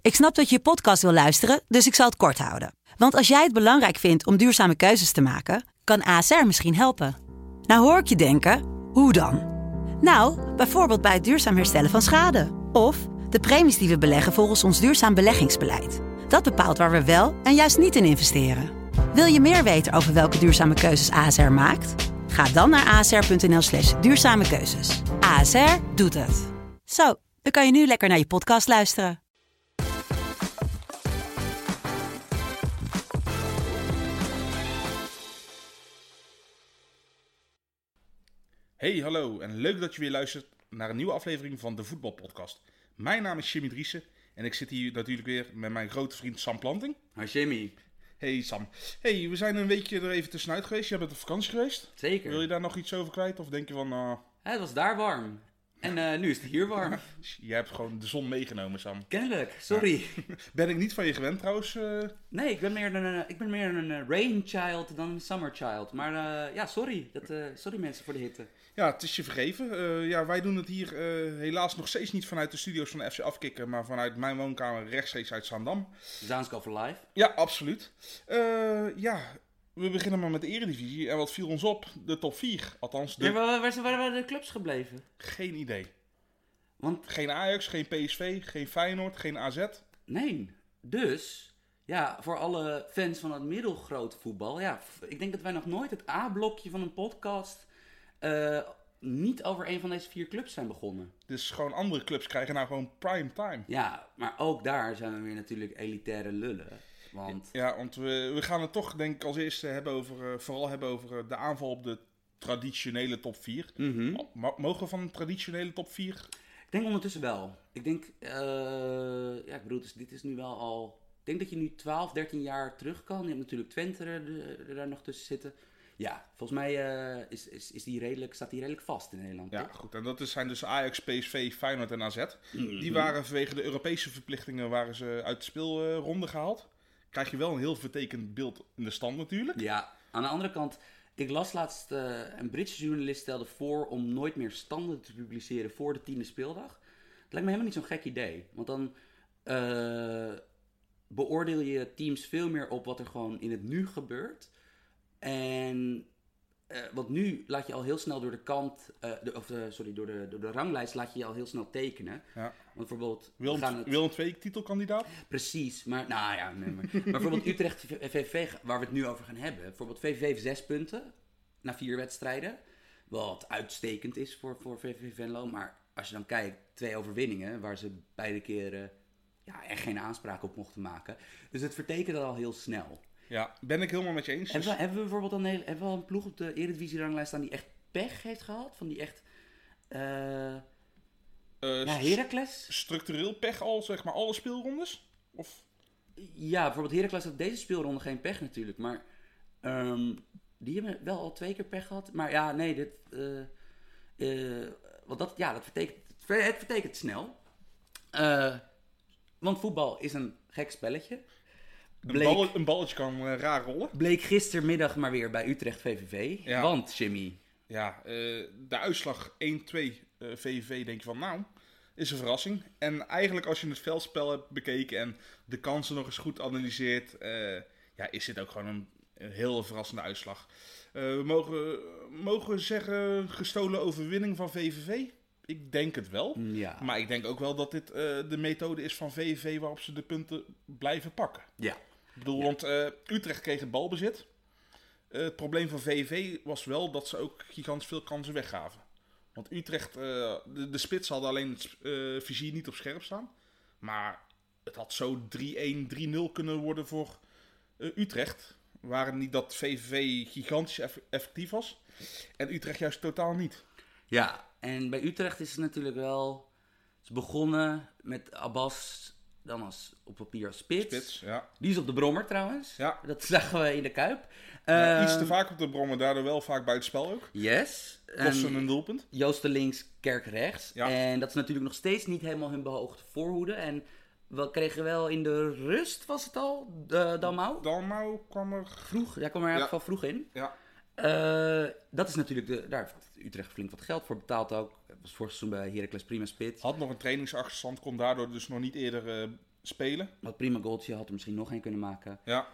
Ik snap dat je podcast wil luisteren, dus ik zal het kort houden. Want als jij het belangrijk vindt om duurzame keuzes te maken, kan ASR misschien helpen. Nou hoor ik je denken, hoe dan? Nou, bijvoorbeeld bij het duurzaam herstellen van schade. Of de premies die we beleggen volgens ons duurzaam beleggingsbeleid. Dat bepaalt waar we wel en juist niet in investeren. Wil je meer weten over welke duurzame keuzes ASR maakt? Ga dan naar asr.nl/duurzame keuzes. ASR doet het. Zo, dan kan je nu lekker naar je podcast luisteren. Hey, hallo en leuk dat je weer luistert naar een nieuwe aflevering van de Voetbalpodcast. Mijn naam is Jimmy Driessen en ik zit hier natuurlijk weer met mijn grote vriend Sam Planting. Hi Jimmy. Hey Sam. Hey, we zijn een weekje er even tussenuit geweest. Jij bent op vakantie geweest. Zeker. Wil je daar nog iets over kwijt of denk je van... Het was daar warm. En nu is het hier warm. Jij hebt gewoon de zon meegenomen, Sam. Kennelijk, sorry. Ja. Ben ik niet van je gewend trouwens? Nee, ik ben meer een rain child dan een summer child. Maar ja, sorry. Sorry mensen voor de hitte. Ja, het is je vergeven. Wij doen het hier helaas nog steeds niet vanuit de studio's van de FC Afkikken, maar vanuit mijn woonkamer rechtstreeks uit Zaandam. Zaansko for life. Ja, absoluut. We beginnen maar met de Eredivisie. En wat viel ons op? De top 4. Althans, Waar waren de clubs gebleven? Geen idee. Want... Geen Ajax, geen PSV, geen Feyenoord, geen AZ. Nee. Dus, ja, voor alle fans van het middelgrote voetbal. Ja, ik denk dat wij nog nooit het A-blokje van een podcast niet over een van deze 4 clubs zijn begonnen. Dus gewoon andere clubs krijgen nou gewoon prime time. Ja, maar ook daar zijn we weer natuurlijk elitaire lullen. Want we gaan het toch denk ik als eerste vooral hebben over de aanval op de traditionele top 4. Mm-hmm. Mogen we van een traditionele top 4? Ik denk ondertussen wel. Ik denk, ik bedoel, dit is nu wel al... Ik denk dat je nu 12, 13 jaar terug kan. Je hebt natuurlijk Twente er daar nog tussen zitten. Ja, volgens mij staat die redelijk vast in Nederland. Ja, toch? goed. En dat zijn dus Ajax, PSV, Feyenoord en AZ. Mm-hmm. Die waren vanwege de Europese verplichtingen uit de speelronde gehaald. Krijg je wel een heel vertekend beeld in de stand natuurlijk. Ja, aan de andere kant... Ik las laatst, een Britse journalist stelde voor om nooit meer standen te publiceren voor de 10e speeldag. Dat lijkt me helemaal niet zo'n gek idee. Want dan beoordeel je teams veel meer op wat er gewoon in het nu gebeurt. En want nu laat je al heel snel door de kant, door de ranglijst laat je je al heel snel tekenen. Ja. Want bijvoorbeeld... Willem II titelkandidaat? Precies, maar nou ja, nee, maar bijvoorbeeld Utrecht VVV, waar we het nu over gaan hebben. Bijvoorbeeld VVV heeft 6 punten na 4 wedstrijden. Wat uitstekend is voor VVV Venlo. Maar als je dan kijkt, 2 overwinningen waar ze beide keren echt geen aanspraak op mochten maken. Dus het vertekent al heel snel. Ja, ben ik helemaal met je eens. Hebben we bijvoorbeeld een ploeg op de Eredivisie-ranglijst staan die echt pech heeft gehad? Van die echt... Heracles? Structureel pech al, zeg maar, alle speelrondes? Of? Ja, bijvoorbeeld Heracles had deze speelronde geen pech natuurlijk, maar die hebben wel al 2 keer pech gehad. Maar ja, nee, dat vertekent snel. Want voetbal is een gek spelletje. Een balletje kan raar rollen. Bleek gistermiddag maar weer bij Utrecht VVV. Ja. Want, Jimmy... Ja, de uitslag 1-2 VVV denk je van nou, is een verrassing. En eigenlijk als je het veldspel hebt bekeken en de kansen nog eens goed analyseert, is dit ook gewoon een heel verrassende uitslag. We mogen zeggen gestolen overwinning van VVV? Ik denk het wel. Ja. Maar ik denk ook wel dat dit de methode is van VVV waarop ze de punten blijven pakken. Ja. Ik bedoel, want Utrecht kreeg het balbezit. Het probleem van VVV was wel dat ze ook gigantisch veel kansen weggaven. Want Utrecht, de spits hadden alleen het vizier niet op scherp staan. Maar het had zo 3-1, 3-0 kunnen worden voor Utrecht. Waren niet dat VVV gigantisch effectief was. En Utrecht juist totaal niet. Ja, en bij Utrecht is het natuurlijk wel... Ze begonnen met Abbas... Dan als op papier als spits. Ja. Die is op de brommer trouwens. Ja. Dat zagen we in de Kuip. Iets te vaak op de brommer, daardoor wel vaak buitenspel ook. Yes. Kosten een doelpunt. Joosten links, Kerk rechts. Ja. En dat is natuurlijk nog steeds niet helemaal hun beoogde voorhoede. En we kregen wel in de rust, was het al, Dalmau? Dalmau kwam er... Vroeg, ja, kwam er in ieder geval vroeg in. Ja. Dat is natuurlijk, daar heeft Utrecht flink wat geld voor betaald ook. Was vorig seizoen bij Heracles prima spits. Had nog een trainingsachterstand, kon daardoor dus nog niet eerder spelen. Wat prima goaltje, had er misschien nog één kunnen maken. Ja.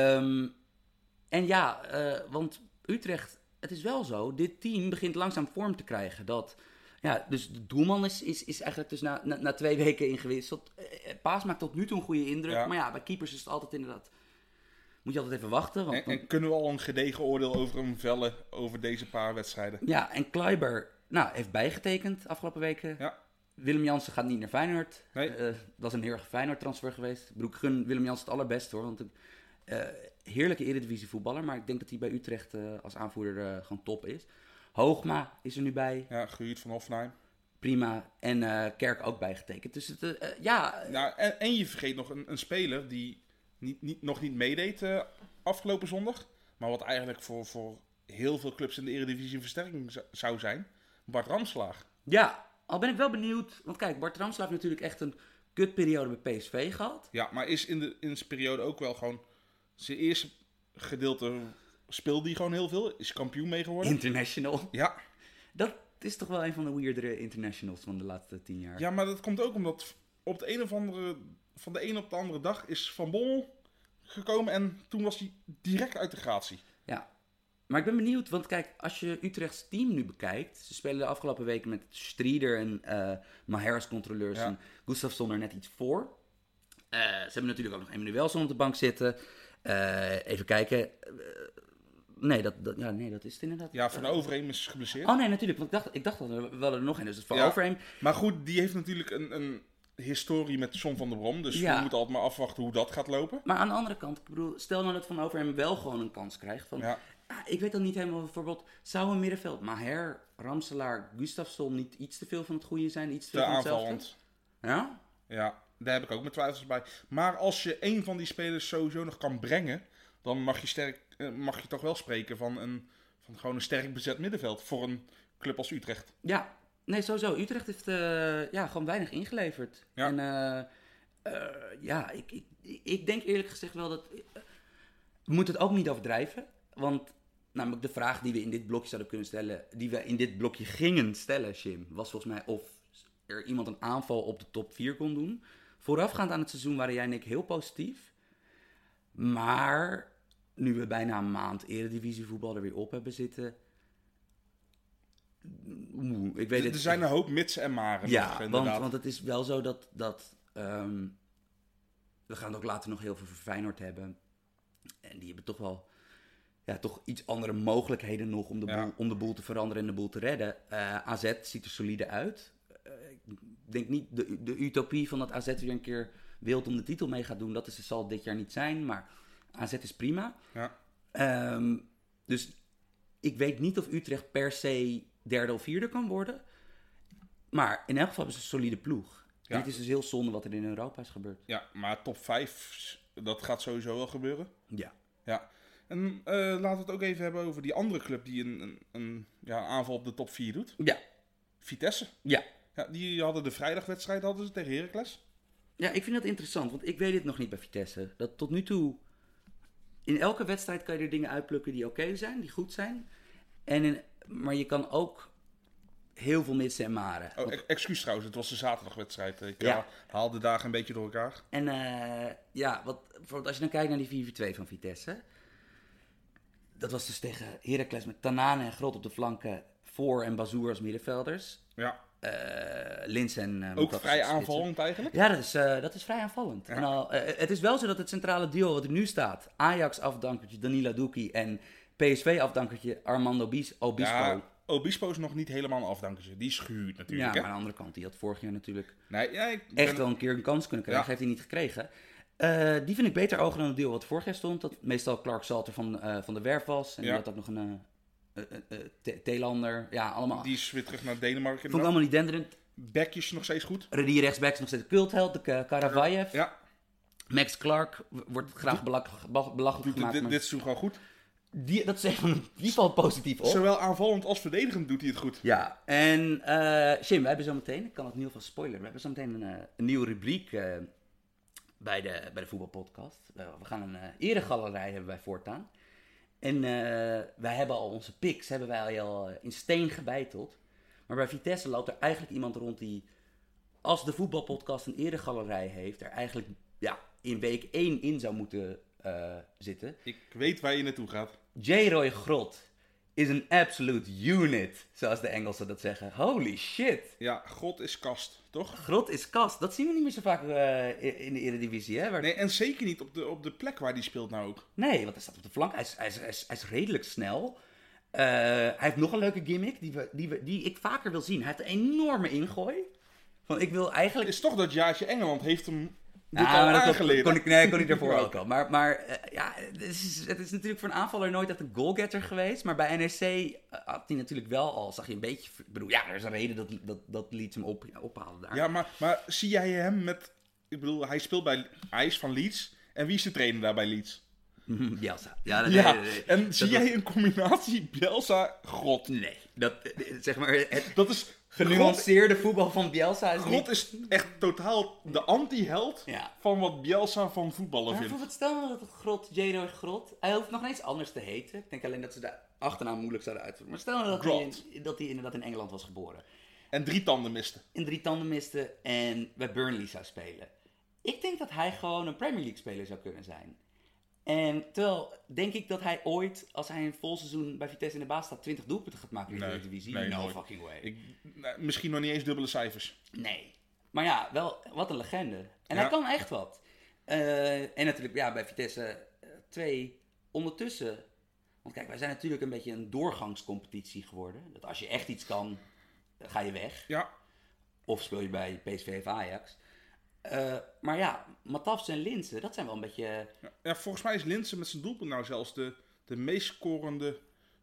En ja, want Utrecht, het is wel zo, dit team begint langzaam vorm te krijgen. Dus de doelman is eigenlijk dus na 2 weken ingewisseld. Paas maakt tot nu toe een goede indruk. Ja. Maar ja, bij keepers is het altijd inderdaad... Moet je altijd even wachten. Want En kunnen we al een gedegen oordeel over hem vellen over deze paar wedstrijden? ja, en Kleiber heeft bijgetekend afgelopen weken. Ja. Willem Jansen gaat niet naar Feyenoord. Nee. Dat is een heel erg Feyenoord transfer geweest. Ik bedoel, ik gun Willem Jansen het allerbeste hoor. Want een heerlijke Eredivisie voetballer. Maar ik denk dat hij bij Utrecht als aanvoerder gewoon top is. Hoogma is er nu bij. Ja, gehuurd van Hoffenheim. Prima. En Kerk ook bijgetekend. Dus Nou, en je vergeet nog een speler die nog niet meedeed afgelopen zondag. Maar wat eigenlijk voor heel veel clubs in de Eredivisie een versterking zou zijn. Bart Ramslaag. Ja, al ben ik wel benieuwd. Want kijk, Bart Ramslaag heeft natuurlijk echt een kutperiode bij PSV gehad. Ja, maar is in zijn periode ook wel gewoon... Zijn eerste gedeelte speelde hij gewoon heel veel. Is kampioen mee geworden. International. Ja. Dat is toch wel een van de weirdere internationals van de laatste 10 jaar. Ja, maar dat komt ook omdat op de een of andere... Van de een op de andere dag is Van Bommel gekomen en toen was hij direct uit de gratie. Ja, maar ik ben benieuwd, want kijk, als je Utrechts team nu bekijkt, ze spelen de afgelopen weken met Strieder en Maher als controleurs en Gustafsson er net iets voor. Ze hebben natuurlijk ook nog Emmanuelson op de bank zitten. Even kijken. Nee, dat is het inderdaad. Ja, Van Overheem is geblesseerd. Oh nee, natuurlijk, want ik dacht dat er wel nog een is. Dus Van Overheem. Maar goed, die heeft natuurlijk een historie met John van der Brom. Dus we moeten altijd maar afwachten hoe dat gaat lopen. Maar aan de andere kant, ik bedoel, stel nou dat Van Overheem wel gewoon een kans krijgt. Ik weet dan niet helemaal, bijvoorbeeld, zou een middenveld Maher, Ramselaar, Gustafsson niet iets te veel van het goede zijn? Iets te veel van aanvallend. Ja? Ja, daar heb ik ook mijn twijfels bij. Maar als je één van die spelers sowieso nog kan brengen, dan mag je toch wel spreken van gewoon een sterk bezet middenveld voor een club als Utrecht. Ja, nee, sowieso. Utrecht heeft gewoon weinig ingeleverd. Ja. En ik denk eerlijk gezegd wel dat... we moeten het ook niet overdrijven. Want namelijk de vraag die we in dit blokje zouden kunnen stellen... die we in dit blokje gingen stellen, Jim... was volgens mij of er iemand een aanval op de top 4 kon doen. Voorafgaand aan het seizoen waren jij en ik heel positief. Maar nu we bijna een maand Eredivisie voetbal er weer op hebben zitten... Ik weet er zijn een hoop mitsen en maren. Ja, want het is wel zo dat we gaan het ook later nog heel veel voor Feyenoord hebben. En die hebben toch wel toch iets andere mogelijkheden nog om de boel te veranderen en de boel te redden. AZ ziet er solide uit. Ik denk niet de utopie van dat AZ weer een keer wild om de titel mee gaat doen. Dat zal dit jaar niet zijn, maar AZ is prima. Ja. Dus ik weet niet of Utrecht per se 3e of 4e kan worden. Maar in elk geval hebben ze een solide ploeg. Ja. En het is dus heel zonde wat er in Europa is gebeurd. Ja, maar top 5, dat gaat sowieso wel gebeuren. Ja. En laten we het ook even hebben over die andere club die een aanval op de top 4 doet. Ja. Vitesse. Ja. Die hadden de vrijdagwedstrijd tegen Heracles. Ja, ik vind dat interessant, want ik weet het nog niet bij Vitesse. Dat tot nu toe, in elke wedstrijd kan je er dingen uitplukken die oké zijn, die goed zijn. Maar je kan ook heel veel missen en maren. Oh, excuus trouwens, het was de zaterdagwedstrijd. Ik haal de dagen een beetje door elkaar. En bijvoorbeeld als je dan kijkt naar die 4-4-2 van Vitesse. Dat was dus tegen Heracles met Tanane en Grot op de flanken voor en Bazoer als middenvelders. Ja. Lins en ook vrij aanvallend eigenlijk? Ja, dat is vrij aanvallend. Ja. En het is wel zo dat het centrale duo wat er nu staat, Ajax afdankertje Danila Duki en PSV afdankertje Armando Obispo. Ja, Obispo is nog niet helemaal een afdankertje. Die is gehuurd natuurlijk. Ja, maar aan de andere kant, die had vorig jaar natuurlijk echt wel een keer een kans kunnen krijgen. Heeft hij niet gekregen. Die vind ik beter ogen dan het duo wat vorig jaar stond. Dat meestal Clark Salter van de Werf was. En die had ook nog een Thailander. Ja, allemaal. Die is weer terug naar Denemarken. Vond ik allemaal niet denderend. Bekjes nog steeds goed. Die rechtsback is nog steeds de cultheld, de Karavajev. Ja. Max Clark wordt graag belachelijk gemaakt. Dit is gewoon goed. Die valt positief op. Zowel aanvallend als verdedigend doet hij het goed. Ja, en Jim, we hebben zo meteen, ik kan het nu alvast spoileren, we hebben zo meteen een nieuwe rubriek bij de voetbalpodcast. We gaan een eregalerij hebben wij voortaan. En wij hebben al onze picks, hebben wij al in steen gebeiteld. Maar bij Vitesse loopt er eigenlijk iemand rond die als de voetbalpodcast een eregalerij heeft, er eigenlijk in week 1 in zou moeten zitten. Ik weet waar je naartoe gaat. J-Roy Grot is een absolute unit, zoals de Engelsen dat zeggen. Holy shit. Ja, God is kast, toch? Grot is kast. Dat zien we niet meer zo vaak in de Eredivisie, hè? Nee, en zeker niet op de plek waar die speelt nou ook. Nee, want hij staat op de flank. Hij is redelijk snel. Hij heeft nog een leuke gimmick die ik vaker wil zien. Hij heeft een enorme ingooi. Van, ik wil eigenlijk... Het is toch dat jaartje Engeland heeft hem dit al maar dat aangeleerd. kon ik daarvoor ook al. Maar het is natuurlijk voor een aanvaller nooit echt een goalgetter geweest. Maar bij NEC had hij natuurlijk wel al, zag je een beetje... Ik bedoel, er is een reden dat Leeds hem ophalen daar. Ja, maar zie jij hem met... Ik bedoel, hij is van Leeds. En wie is de trainer daar bij Leeds? Bielsa. Nee. En zie jij een combinatie Bielsa-God? Nee. Zeg maar... Dat is... Genuanceerde voetbal van Bielsa is God is echt totaal de anti-held van wat Bielsa van voetballen vindt. Bijvoorbeeld stel nou dat het J-Roy Grot, hij hoeft nog niet eens anders te heten. Ik denk alleen dat ze de achternaam moeilijk zouden uitvoeren. Maar stel nou dat hij inderdaad in Engeland was geboren. En 3 tanden miste. En 3 tanden miste en bij Burnley zou spelen. Ik denk dat hij gewoon een Premier League speler zou kunnen zijn. En terwijl, denk ik dat hij ooit, als hij een vol seizoen bij Vitesse in de baas staat, 20 doelpunten gaat maken in de Eredivisie? Nee, no nooit. fucking way. Misschien nog niet eens dubbele cijfers. Nee. Maar ja, wel, wat een legende. En hij kan echt wat. En natuurlijk, bij Vitesse 2 ondertussen. Want kijk, wij zijn natuurlijk een beetje een doorgangscompetitie geworden. Dat als je echt iets kan, dan ga je weg. Ja. Of speel je bij PSV of Ajax. Maar ja, Matafs en Linssen, dat zijn wel een beetje... Ja, volgens mij is Linssen met zijn doelpunt nou zelfs de meest scorende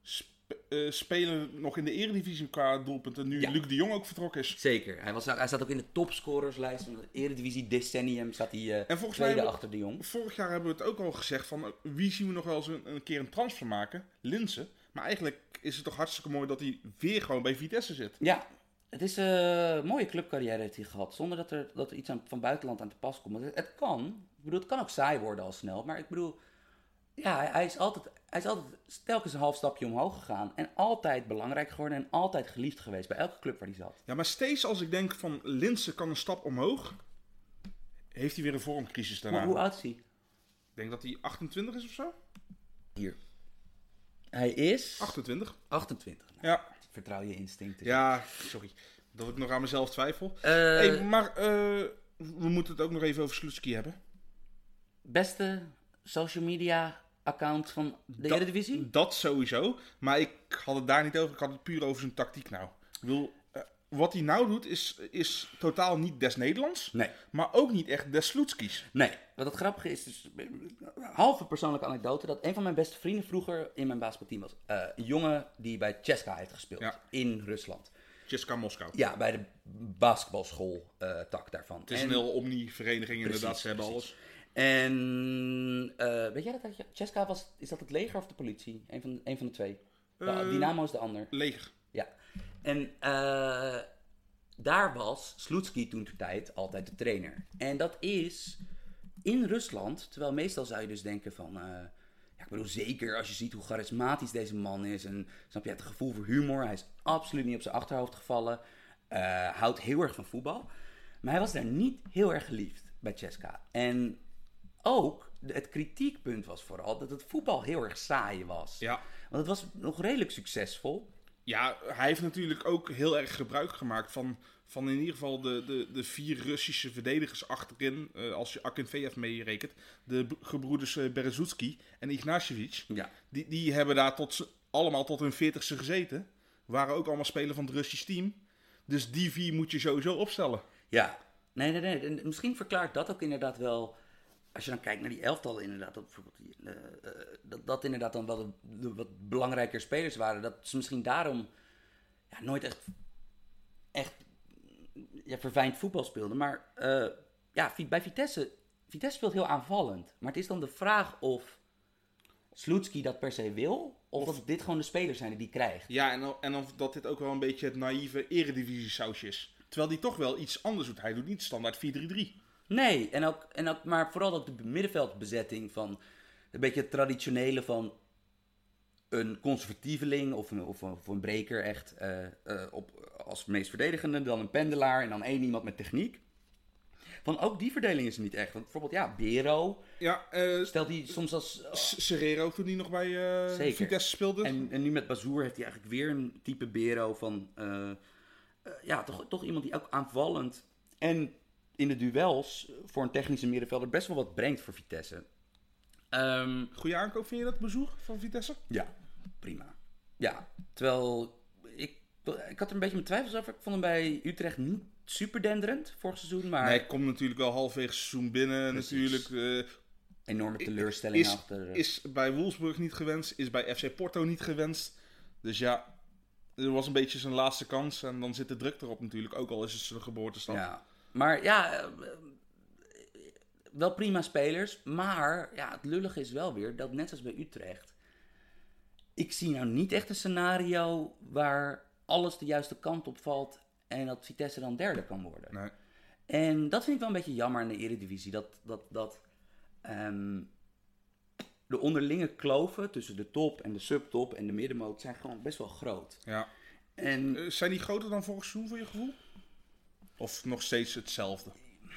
speler nog in de Eredivisie qua doelpunten. Nu Luc de Jong ook vertrokken is. Zeker. Hij staat ook in de topscorerslijst van de Eredivisie decennium. Staat hij en volgens tweede mij achter de Jong. Vorig jaar hebben we het ook al gezegd van wie zien we nog wel eens een keer een transfer maken? Linssen. Maar eigenlijk is het toch hartstikke mooi dat hij weer gewoon bij Vitesse zit. Ja. Het is een mooie clubcarrière heeft hij gehad. Zonder dat er iets van buitenland aan te pas komt. Het kan. Ik bedoel, het kan ook saai worden al snel. Maar ik bedoel, hij is altijd telkens een half stapje omhoog gegaan. En altijd belangrijk geworden. En altijd geliefd geweest bij elke club waar hij zat. Ja, maar steeds als ik denk van Linssen kan een stap omhoog, heeft hij weer een vormcrisis daarna. Hoe oud is hij? Ik denk dat hij 28 is of zo. Hier. Hij is... 28. 28. Nou, ja. Vertrouw je instincten. Ja, sorry. Dat ik nog aan mezelf twijfel. Maar we moeten het ook nog even over Slutsky hebben. Beste social media account van de Eredivisie? Dat sowieso. Maar ik had het daar niet over. Ik had het puur over zijn tactiek nou. Ik bedoel, wat hij nou doet is totaal niet des Nederlands. Nee. Maar ook niet echt des Slutskys. Nee. Wat het grappige is, dus halve persoonlijke anekdote, dat een van mijn beste vrienden vroeger in mijn basketbalteam was. Een jongen die bij CSKA heeft gespeeld in Rusland. CSKA Moskou. Ja, bij de basketbalschool tak daarvan. Het is een heel omni-vereniging inderdaad. Ze hebben alles. En weet jij dat CSKA was, is dat het leger of de politie? Een van de twee. Dynamo is de ander. Leger. Ja. En daar was Slutsky toen ter tijd altijd de trainer. En dat is in Rusland, terwijl meestal zou je dus denken van... ik bedoel, zeker als je ziet hoe charismatisch deze man is. En snap je, het gevoel voor humor. Hij is absoluut niet op zijn achterhoofd gevallen. Houdt heel erg van voetbal. Maar hij was daar niet heel erg geliefd bij CSKA. En ook het kritiekpunt was vooral dat het voetbal heel erg saai was. Ja. Want het was nog redelijk succesvol. Ja, hij heeft natuurlijk ook heel erg gebruik gemaakt van in ieder geval de 4 Russische verdedigers achterin. Als je Akinfeev meerekent. De gebroeders Berezutski en Ignashevich. Ja. Die hebben daar allemaal tot hun 40ste gezeten. Waren ook allemaal spelers van het Russisch team. Dus die 4 moet je sowieso opstellen. Ja. Nee. En misschien verklaart dat ook inderdaad wel... Als je dan kijkt naar die elftallen inderdaad, dat inderdaad dan wel de wat belangrijker spelers waren. Dat ze misschien daarom nooit echt verfijnd voetbal speelden. Maar bij Vitesse speelt heel aanvallend. Maar het is dan de vraag of Slutsky dat per se wil, of dat dit gewoon de spelers zijn die krijgt. Ja, en of dat dit ook wel een beetje het naïeve eredivisie sausje is. Terwijl die toch wel iets anders doet. Hij doet niet standaard 4-3-3. Nee, maar vooral ook de middenveldbezetting van een beetje het traditionele van een conservatieveling of een breker echt als meest verdedigende, dan een pendelaar en dan 1 iemand met techniek. Van ook die verdeling is er niet echt. Want bijvoorbeeld, Bero, Ja, stelt hij soms als... Serrero toen hij nog bij Zeker. Vitesse speelde. En nu met Bazoer heeft hij eigenlijk weer een type Bero van... toch iemand die ook aanvallend en in de duels voor een technische middenvelder best wel wat brengt voor Vitesse. Goeie aankoop, vind je dat, bezoek van Vitesse? Ja, prima. Ja, terwijl ik had er een beetje mijn twijfels over. Ik vond hem bij Utrecht niet super denderend vorig seizoen, maar... Nee, komt natuurlijk wel halverwege seizoen binnen. Precies. Natuurlijk. Enorme teleurstelling Is achter. Is bij Wolfsburg niet gewenst, is bij FC Porto niet gewenst. Dus ja, er was een beetje zijn laatste kans. En dan zit de druk erop natuurlijk, ook al is het zijn geboortestad. Ja, maar wel prima spelers. Maar het lullige is wel weer dat net als bij Utrecht... Ik zie nou niet echt een scenario waar alles de juiste kant op valt... en dat Vitesse dan derde kan worden. Nee. En dat vind ik wel een beetje jammer in de Eredivisie. Dat de onderlinge kloven tussen de top en de subtop en de middenmoot zijn gewoon best wel groot. Ja. En Zijn die groter dan vorig seizoen voor je gevoel? Of nog steeds hetzelfde?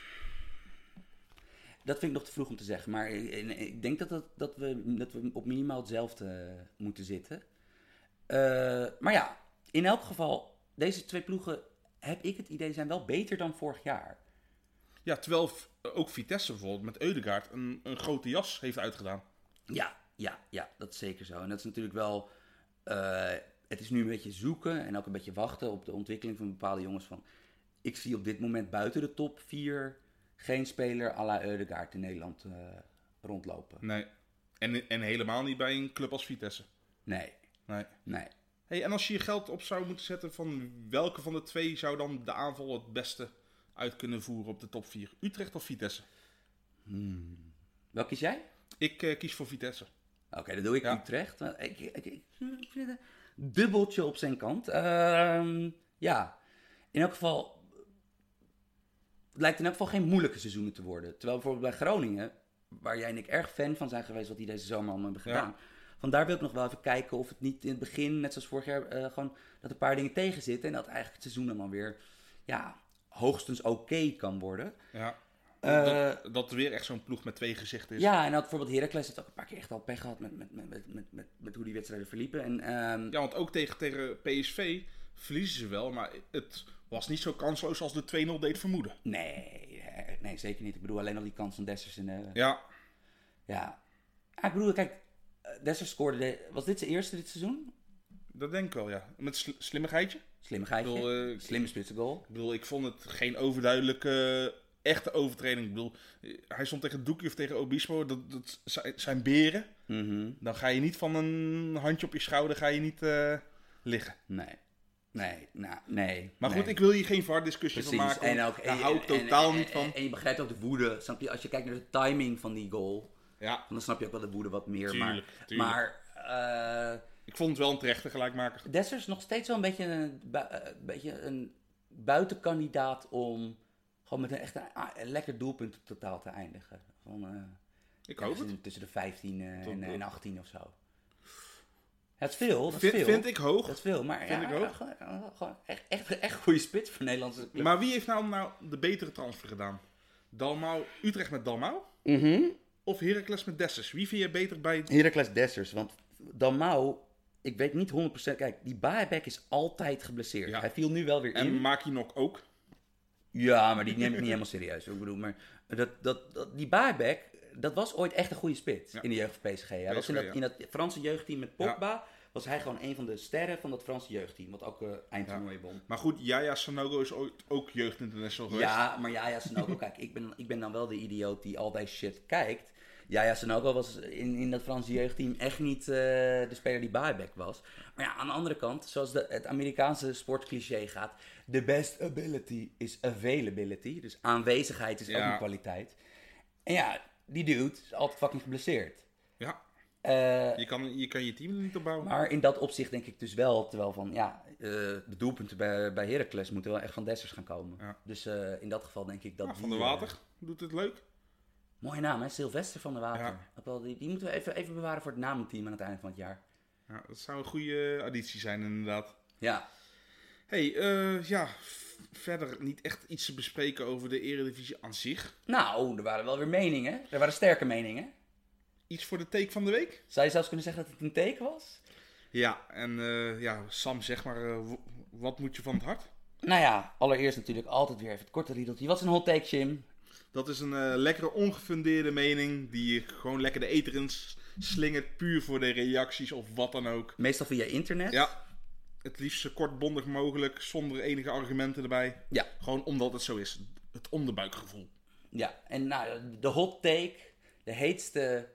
dat vind ik nog te vroeg om te zeggen. Maar ik denk dat we op minimaal hetzelfde moeten zitten. Maar in elk geval, deze 2 ploegen, heb ik het idee, zijn wel beter dan vorig jaar. Ja, terwijl ook Vitesse bijvoorbeeld met Ødegaard een grote jas heeft uitgedaan. Ja, dat is zeker zo. En dat is natuurlijk wel... het is nu een beetje zoeken en ook een beetje wachten op de ontwikkeling van bepaalde jongens. Ik zie op dit moment buiten de top 4 geen speler à la Ødegaard in Nederland rondlopen. Nee. En helemaal niet bij een club als Vitesse. Nee. Hey, en als je je geld op zou moeten zetten, van welke van de 2 zou dan de aanval het beste uit kunnen voeren op de top 4? Utrecht of Vitesse? Welk kies jij? Ik kies voor Vitesse. Oké, dan doe ik Ja. Utrecht. Ik vind het een dubbeltje op zijn kant. In elk geval... Het lijkt in elk geval geen moeilijke seizoenen te worden. Terwijl bijvoorbeeld bij Groningen, waar jij en ik erg fan van zijn geweest, wat die deze zomer allemaal hebben gedaan. Ja. Vandaar wil ik nog wel even kijken of het niet in het begin, net zoals vorig jaar, gewoon dat een paar dingen tegen zitten. En dat eigenlijk het seizoen allemaal weer, hoogstens oké kan worden. Ja. Dat er weer echt zo'n ploeg met 2 gezichten is. Ja, en dat bijvoorbeeld Heracles heeft ook een paar keer echt al pech gehad met hoe die wedstrijden verliepen. En, Ja, want ook tegen PSV verliezen ze wel, maar het was niet zo kansloos als de 2-0 deed vermoeden. Nee, zeker niet. Ik bedoel alleen al die kans van Dessers. Ja. Ik bedoel, kijk, Dessers scoorde... Was dit zijn eerste dit seizoen? Dat denk ik wel, ja. Met slimmigheidje. Slimmigheidje. Slimme spitsengoal. Ik bedoel, ik vond het geen overduidelijke, echte overtreding. Ik bedoel, hij stond tegen Doekie of tegen Obispo. Dat zijn beren. Mm-hmm. Dan ga je niet van een handje op je schouder liggen. Nee. Maar goed, ik wil hier geen VAR-discussie van Precies. maken. Daar hou ik totaal niet van. En je begrijpt ook de woede. Snap je? Als je kijkt naar de timing van die goal, Ja, dan snap je ook wel de woede wat meer. Tuurlijk. Maar ik vond het wel een terechte gelijkmaker. Dessers nog steeds wel een beetje een buitenkandidaat om gewoon met een lekker doelpunt totaal te eindigen. Ik hoop het. Tussen de 15 en 18 of zo. Het is veel. Vind ik hoog. Dat is veel, maar Vind ik hoog. Gewoon echt goede spits voor Nederlandse club. Maar wie heeft nou de betere transfer gedaan? Utrecht met Dalmau? Of Heracles met Dessers? Wie vind je beter bij... Heracles Dessers, want Dalmau, ik weet niet 100%. Kijk, die Baebek is altijd geblesseerd. Ja. Hij viel nu wel weer in. En Makinok ook? Ja, maar die neem ik niet helemaal serieus. Ik bedoel, maar die Baebek, dat was ooit echt een goede spits in de jeugd van PSG. Hij was in dat Franse jeugdteam met Pogba, was hij gewoon een van de sterren van dat Franse jeugdteam, wat ook eindtoernooi won. Maar goed, Yaya Sanogo is ooit ook jeugdinternational geweest. Ja, maar Yaya Sanogo, kijk, ik ben dan wel de idioot die al die shit kijkt. Yaya Sanogo was in dat Franse jeugdteam echt niet de speler die Baebek was. Maar ja, aan de andere kant, zoals het Amerikaanse sportcliché gaat, the best ability is availability. Dus aanwezigheid is ook een kwaliteit. En ja, die dude is altijd fucking geblesseerd. Ja. Je kan je team er niet opbouwen. Maar in dat opzicht denk ik dus wel, terwijl van, de doelpunten bij Heracles moeten wel echt van Dessers gaan komen. Ja. Dus in dat geval denk ik dat Van der Water doet het leuk. Mooie naam, hè? Sylvester van der Water. Ja. Die moeten we even bewaren voor het namenteam aan het eind van het jaar. Ja, dat zou een goede additie zijn, inderdaad. Ja. Hey, verder niet echt iets te bespreken over de Eredivisie aan zich. Nou, er waren wel weer meningen. Er waren sterke meningen. Iets voor de take van de week? Zou je zelfs kunnen zeggen dat het een teken was? Ja, en Sam, zeg maar, wat moet je van het hart? Nou ja, allereerst natuurlijk altijd weer even het korte riedeltje. Wat is een hot take, Jim? Dat is een lekkere ongefundeerde mening die je gewoon lekker de eter in slingert, puur voor de reacties of wat dan ook. Meestal via internet. Ja, het liefst zo kortbondig mogelijk, zonder enige argumenten erbij. Ja. Gewoon omdat het zo is. Het onderbuikgevoel. Ja, en nou, de hot take, de heetste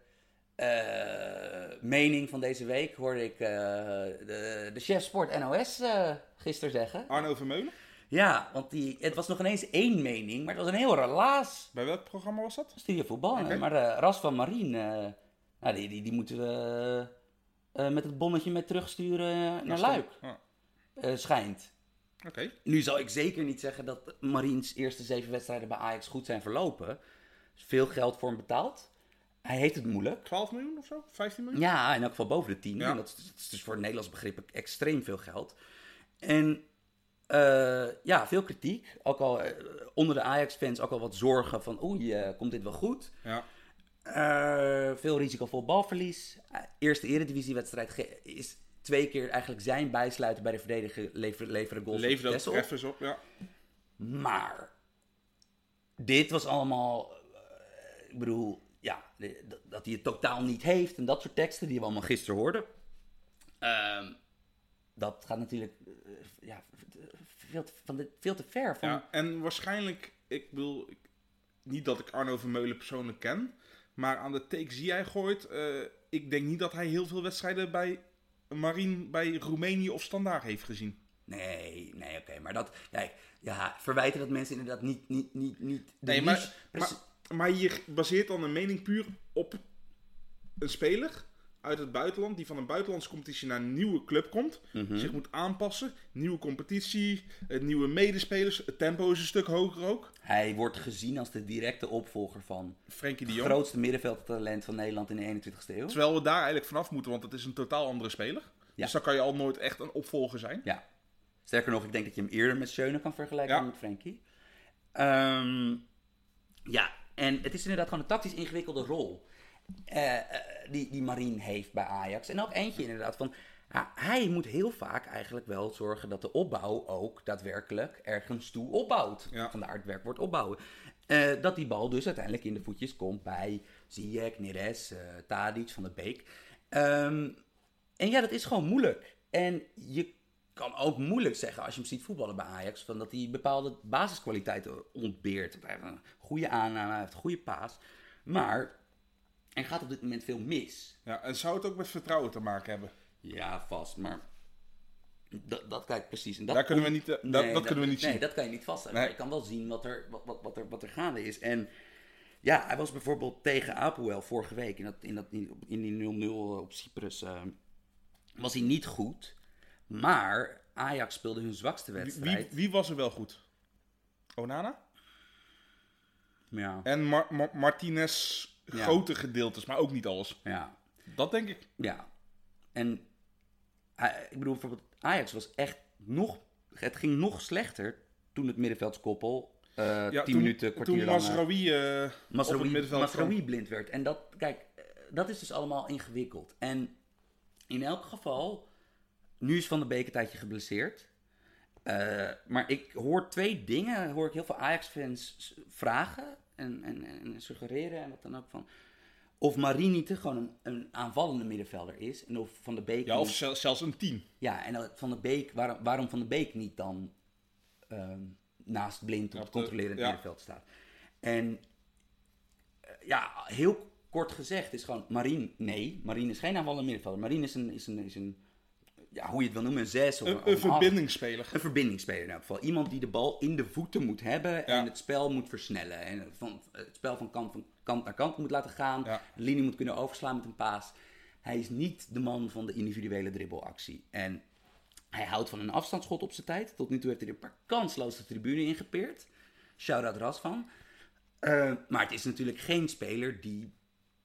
mening van deze week hoorde ik de chef sport NOS gisteren zeggen. Arno Vermeulen? Ja, want het was nog ineens één mening, maar het was een heel relaas. Bij welk programma was dat? Studio Voetbal. Okay. Maar Ras van Marien, die moeten we met het bonnetje mee terugsturen naar Luik. Schijnt. Oké. Nu zal ik zeker niet zeggen dat Mariens eerste 7 wedstrijden bij Ajax goed zijn verlopen. Er is veel geld voor hem betaald. Hij heeft het moeilijk. 12 miljoen of zo? 15 miljoen? Ja, in elk geval boven de 10. Ja. En dat is dus voor Nederlands begrippen extreem veel geld. En veel kritiek. Ook al onder de Ajax-fans ook al wat zorgen van komt dit wel goed? Ja. Veel risicovol balverlies. Eerste eredivisiewedstrijd is 2 keer eigenlijk zijn bijsluiten bij de verdediger leveren goals. Leverde ook treffers op, ja. Maar dit was allemaal, ik bedoel, ja, dat hij het totaal niet heeft en dat soort teksten die we allemaal gisteren hoorden. Dat gaat natuurlijk veel te ver. Van... Ja, en waarschijnlijk, ik bedoel, niet dat ik Arno Vermeulen persoonlijk ken, maar aan de takes die hij gooit, ik denk niet dat hij heel veel wedstrijden bij Marien bij Roemenië of Standaard heeft gezien. Nee, oké, maar dat, kijk, ja, verwijten dat mensen inderdaad niet Nee, maar je baseert dan een mening puur op een speler uit het buitenland, die van een buitenlandse competitie naar een nieuwe club komt, zich moet aanpassen, nieuwe competitie, nieuwe medespelers, het tempo is een stuk hoger ook. Hij wordt gezien als de directe opvolger van Frenkie de Jong, het grootste middenveldtalent van Nederland in de 21ste eeuw. Terwijl we daar eigenlijk vanaf moeten, want het is een totaal andere speler. Ja. Dus dan kan je al nooit echt een opvolger zijn. Ja. Sterker nog, ik denk dat je hem eerder met Schöne kan vergelijken dan met Frenkie. En het is inderdaad gewoon een tactisch ingewikkelde rol die Marien heeft bij Ajax. En ook eentje inderdaad van, hij moet heel vaak eigenlijk wel zorgen dat de opbouw ook daadwerkelijk ergens toe opbouwt. Ja. Vandaar het werkwoord opbouwen. Dat die bal dus uiteindelijk in de voetjes komt bij Ziyech, Neres, Tadic, Van der Beek. En ja, dat is gewoon moeilijk. En je kan ook moeilijk zeggen, als je hem ziet voetballen bij Ajax, van dat hij bepaalde basiskwaliteiten ontbeert. Hij heeft een goede aanname, hij heeft een goede paas. Maar er gaat op dit moment veel mis. Ja, en zou het ook met vertrouwen te maken hebben? Ja, vast, maar dat kijk precies. En dat daar kunnen we niet, dat kunnen we niet zien. Nee, dat kan je niet vaststellen. Nee. Maar je kan wel zien wat er gaande is. En ja, hij was bijvoorbeeld tegen Apoel vorige week in die 0-0 op Cyprus. Was hij niet goed. Maar Ajax speelde hun zwakste wedstrijd. Wie was er wel goed? Onana? Ja. En Martinez grote gedeeltes, maar ook niet alles. Ja. Dat denk ik. Ja. En ik bedoel, bijvoorbeeld Ajax was echt het ging nog slechter toen het middenveldskoppel 10 minuten, kwartier toen lang... Mazraoui blind werd. En dat is dus allemaal ingewikkeld. En in elk geval, nu is Van der Beek een tijdje geblesseerd. Maar ik hoor 2 dingen, hoor ik heel veel Ajax-fans vragen en suggereren en wat dan ook van... Of Marien niet gewoon een aanvallende middenvelder is. En of Van der Beek... Ja, of zelfs een 10. Ja, en Van der Beek, waarom Van der Beek niet dan naast Blind op het controlerend middenveld staat. En heel kort gezegd is gewoon Marien... Nee, Marien is geen aanvallende middenvelder. Marien is een hoe je het wil noemen, een 6 of een verbindingsspeler. Een verbindingsspeler in elk geval. Iemand die de bal in de voeten moet hebben en het spel moet versnellen. En het spel van kant naar kant moet laten gaan. Ja. De linie moet kunnen overslaan met een paas. Hij is niet de man van de individuele dribbelactie. En hij houdt van een afstandsschot op zijn tijd. Tot nu toe heeft hij er een paar kansloos de tribune ingepeerd. Shout-out Ras van. Maar het is natuurlijk geen speler die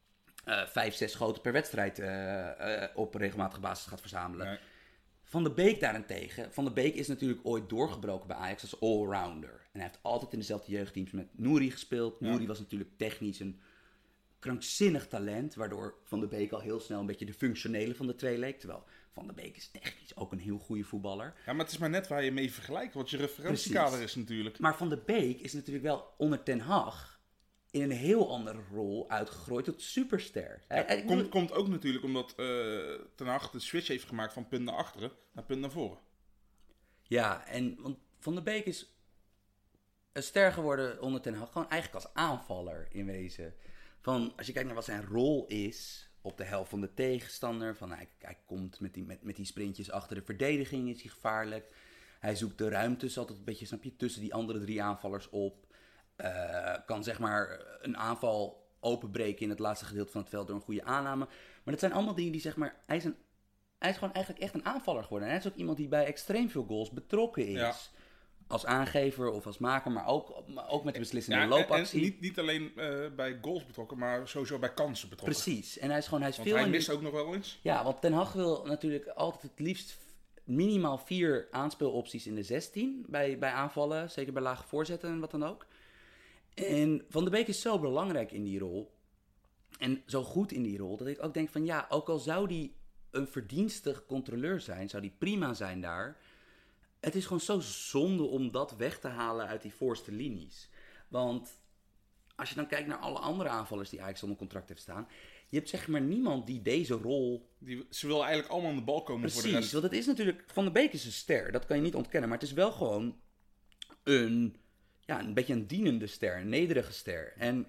5, 6 schoten per wedstrijd op regelmatige basis gaat verzamelen. Nee. Van de Beek daarentegen. Van de Beek is natuurlijk ooit doorgebroken bij Ajax als allrounder. En hij heeft altijd in dezelfde jeugdteams met Nouri gespeeld. Ja. Nouri was natuurlijk technisch een krankzinnig talent. Waardoor Van de Beek al heel snel een beetje de functionele van de twee leek. Terwijl Van de Beek is technisch ook een heel goede voetballer. Ja, maar het is maar net waar je mee vergelijkt. Wat je referentiekader Precies. is natuurlijk. Maar Van de Beek is natuurlijk wel onder Ten Hag in een heel andere rol uitgegroeid tot superster. Komt ook natuurlijk omdat Ten Hag de switch heeft gemaakt van punt naar achteren naar punt naar voren. Ja, want Van de Beek is een ster geworden onder Ten Hag. Gewoon eigenlijk als aanvaller in wezen. Als je kijkt naar wat zijn rol is op de helft van de tegenstander. Hij komt met die sprintjes achter de verdediging, is hij gevaarlijk. Hij zoekt de ruimtes altijd een beetje, snap je, tussen die andere 3 aanvallers op. Kan zeg maar een aanval openbreken in het laatste gedeelte van het veld door een goede aanname. Maar dat zijn allemaal dingen die zeg maar... Hij is gewoon eigenlijk echt een aanvaller geworden. En hij is ook iemand die bij extreem veel goals betrokken is. Ja. Als aangever of als maker, maar ook met de beslissende loopactie. En niet alleen bij goals betrokken, maar sowieso bij kansen betrokken. Precies. En hij is Want veel... hij mist ook nog wel eens. Ja, want Ten Hag wil natuurlijk altijd het liefst minimaal 4 aanspeelopties in de 16 bij aanvallen. Zeker bij lage voorzetten en wat dan ook. En Van de Beek is zo belangrijk in die rol. En zo goed in die rol, dat ik ook denk van ja, ook al zou die een verdienstig controleur zijn, zou die prima zijn daar. Het is gewoon zo zonde om dat weg te halen uit die voorste linies. Want als je dan kijkt naar alle andere aanvallers die Ajax onder contract heeft staan, je hebt zeg maar niemand die deze rol... Ze willen eigenlijk allemaal aan de bal komen voor de Precies, rest. want het is natuurlijk... Van de Beek is een ster, dat kan je niet ontkennen. Maar het is wel gewoon een beetje een dienende ster, een nederige ster. En,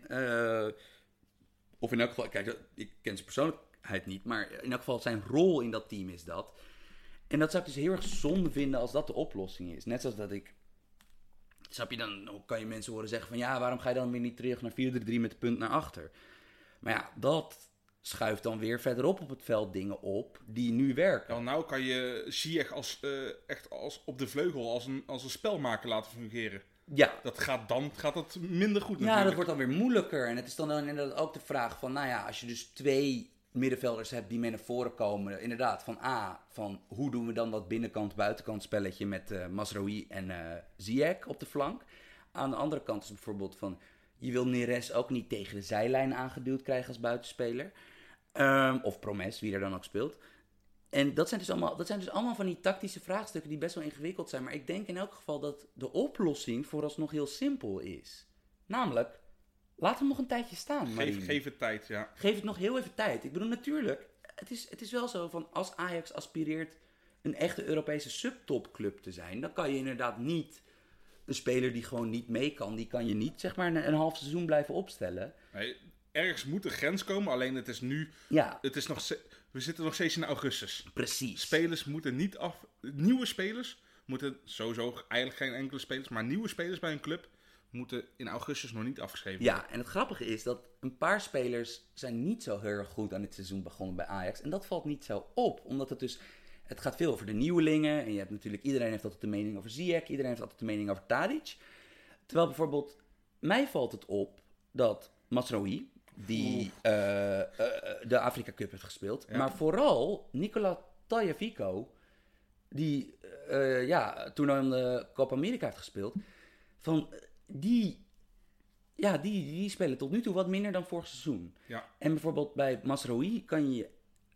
of in elk geval, kijk, ik ken zijn persoonlijkheid niet, maar in elk geval zijn rol in dat team is dat. En dat zou ik dus heel erg zonde vinden als dat de oplossing is. Net zoals dat ik... Snap je, dan kan je mensen horen zeggen van ja, waarom ga je dan weer niet terug naar 4-3-3 met de punt naar achter? Maar ja, dat schuift dan weer verderop op het veld dingen op die nu werken. Ja, nou kan je Ziyech echt als op de vleugel als een spelmaker laten fungeren. Ja. Gaat het minder goed natuurlijk. Ja, dat wordt dan weer moeilijker. En het is dan inderdaad ook de vraag van, nou ja, als je dus 2 middenvelders hebt die mee naar voren komen. Inderdaad, van hoe doen we dan dat binnenkant-buitenkant spelletje met Mazraoui en Ziyech op de flank. Aan de andere kant is bijvoorbeeld van, je wil Neres ook niet tegen de zijlijn aangeduwd krijgen als buitenspeler. Of Promes, wie er dan ook speelt. En dat zijn dus allemaal van die tactische vraagstukken die best wel ingewikkeld zijn. Maar ik denk in elk geval dat de oplossing vooralsnog heel simpel is. Namelijk, laat hem nog een tijdje staan. Geef het tijd, ja. Geef het nog heel even tijd. Ik bedoel, natuurlijk, het is wel zo van als Ajax aspireert een echte Europese subtopclub te zijn, dan kan je inderdaad niet een speler die gewoon niet mee kan, die kan je niet zeg maar een half seizoen blijven opstellen. Nee, ergens moet een grens komen, alleen het is nu... Ja. We zitten nog steeds in augustus. Precies. Spelers moeten niet af... Nieuwe spelers moeten sowieso eigenlijk geen enkele spelers, maar nieuwe spelers bij een club moeten in augustus nog niet afgeschreven worden. Ja, en het grappige is dat een paar spelers zijn niet zo heel erg goed aan dit seizoen begonnen bij Ajax. En dat valt niet zo op, omdat het gaat veel over de nieuwelingen. En je hebt natuurlijk, iedereen heeft altijd de mening over Ziyech, iedereen heeft altijd de mening over Tadic. Terwijl bijvoorbeeld, mij valt het op dat Mazraoui, die de Afrika Cup heeft gespeeld, Ja. maar vooral Nicola Tagliafico, die toen aan de Copa America heeft gespeeld, die spelen tot nu toe wat minder dan vorig seizoen. Ja. En bijvoorbeeld bij Mazraoui kan je...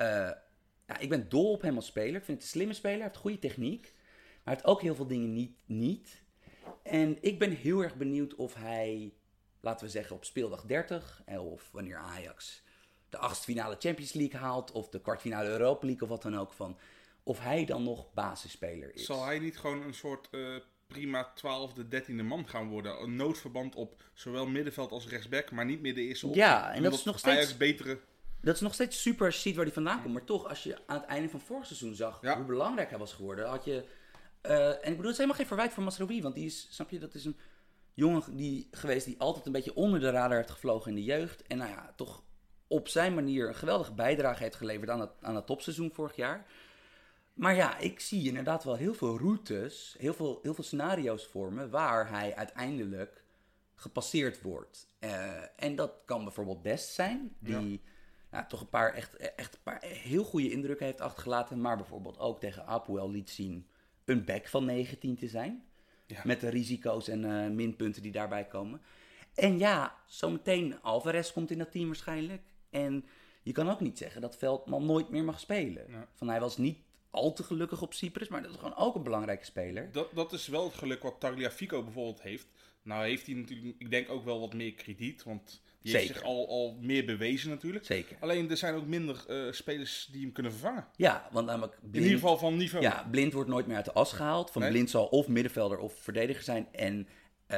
ik ben dol op hem als speler. Ik vind het een slimme speler. Hij heeft goede techniek. Maar hij heeft ook heel veel dingen niet. En ik ben heel erg benieuwd of hij, laten we zeggen op speeldag 30... of wanneer Ajax de 8e finale Champions League haalt, of de kwartfinale Europa League of wat dan ook, of hij dan nog basisspeler is. Zal hij niet gewoon een soort prima 12e, 13e man gaan worden? Een noodverband op zowel middenveld als rechtsback, maar niet meer de eerste optie. Ja, en dat is nog steeds... Ajax betere... Dat is nog steeds super als je ziet waar hij vandaan komt. Maar toch, als je aan het einde van vorig seizoen zag hoe belangrijk hij was geworden, had je... en ik bedoel, het is helemaal geen verwijt voor Mazraoui, want die is, snap je, dat is een jongen geweest die altijd een beetje onder de radar heeft gevlogen in de jeugd. En nou ja, toch op zijn manier een geweldige bijdrage heeft geleverd aan het topseizoen vorig jaar. Maar ja, ik zie inderdaad wel heel veel routes, heel veel scenario's vormen waar hij uiteindelijk gepasseerd wordt. En dat kan bijvoorbeeld Best zijn, die toch een paar echt een paar heel goede indrukken heeft achtergelaten. Maar bijvoorbeeld ook tegen Apoel liet zien een back van 19 te zijn. Ja. Met de risico's en minpunten die daarbij komen. En ja, zometeen Alvarez komt in dat team waarschijnlijk. En je kan ook niet zeggen dat Veldman nooit meer mag spelen. Ja. Van hij was niet al te gelukkig op Cyprus, maar dat is gewoon ook een belangrijke speler. Dat is wel het geluk wat Tagliafico bijvoorbeeld heeft. Nou heeft hij natuurlijk, ik denk ook wel wat meer krediet, want die heeft zich al meer bewezen natuurlijk. Zeker. Alleen er zijn ook minder spelers die hem kunnen vervangen. Ja, want namelijk Blind, In ieder geval van niveau. Ja, Blind wordt nooit meer uit de as gehaald. Van Blind zal of middenvelder of verdediger zijn. En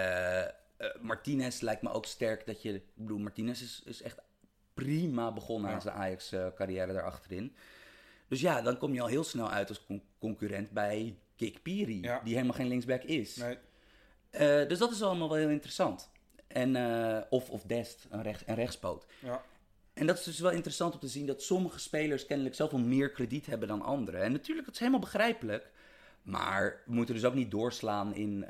Martinez lijkt me ook sterk dat je... Ik bedoel, Martinez is echt prima begonnen aan zijn Ajax-carrière daarachterin. Dus ja, dan kom je al heel snel uit als concurrent bij Kik Piri, die helemaal geen linksback is. Nee. Dus dat is allemaal wel heel interessant. En, of Dest, een rechtspoot. Ja. En dat is dus wel interessant om te zien dat sommige spelers kennelijk zoveel meer krediet hebben dan anderen. En natuurlijk, dat is helemaal begrijpelijk. Maar we moeten dus ook niet doorslaan in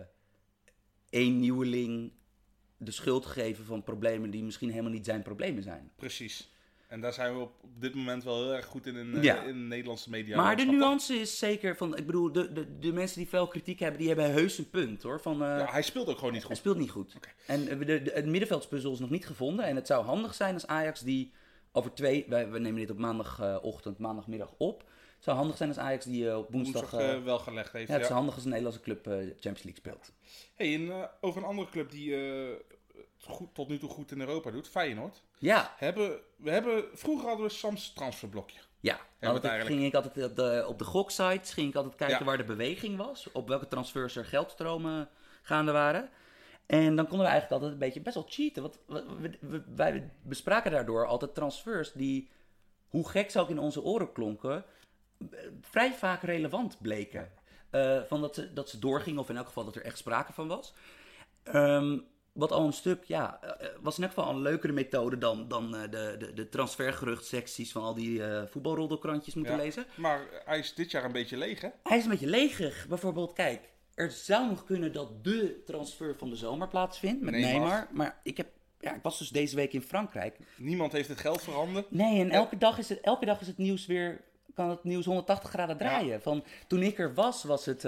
één nieuweling de schuld geven van problemen die misschien helemaal niet zijn problemen zijn. Precies. En daar zijn we op dit moment wel heel erg goed in de Nederlandse media. Maar de nuance is zeker van, ik bedoel, de mensen die veel kritiek hebben, die hebben heus een punt hoor. Van, hij speelt ook gewoon niet goed. Hij speelt niet goed. Okay. En het middenveldspuzzel is nog niet gevonden. En het zou handig zijn als Ajax die over we nemen dit op maandagmiddag op. Het zou handig zijn als Ajax die op woensdag wel gelegd heeft. Ja, het is handig als een Nederlandse club Champions League speelt. Hey, over een andere club die tot nu toe goed in Europa doet, Feyenoord. Ja. Vroeger hadden we Sams transferblokje. Ja, ging ik altijd op de goksites ging ik altijd kijken waar de beweging was. Op welke transfers er geldstromen gaande waren. En dan konden we eigenlijk altijd een beetje best wel cheaten. Want wij bespraken daardoor altijd transfers die, hoe gek ze ook in onze oren klonken, vrij vaak relevant bleken. Van dat ze doorgingen, of in elk geval dat er echt sprake van was. Wat al een stuk, was in elk geval een leukere methode dan de transfergeruchtsecties van al die voetbalroddelkrantjes moeten lezen. Maar hij is dit jaar een beetje leeg, hè? Hij is een beetje leeg. Bijvoorbeeld, kijk, er zou nog kunnen dat de transfer van de zomer plaatsvindt met Neymar. Maar ik was dus deze week in Frankrijk. Niemand heeft het geld voorhanden. Nee, en elke dag is het nieuws weer, kan het nieuws 180 graden draaien. Ja. Van, toen ik er was het...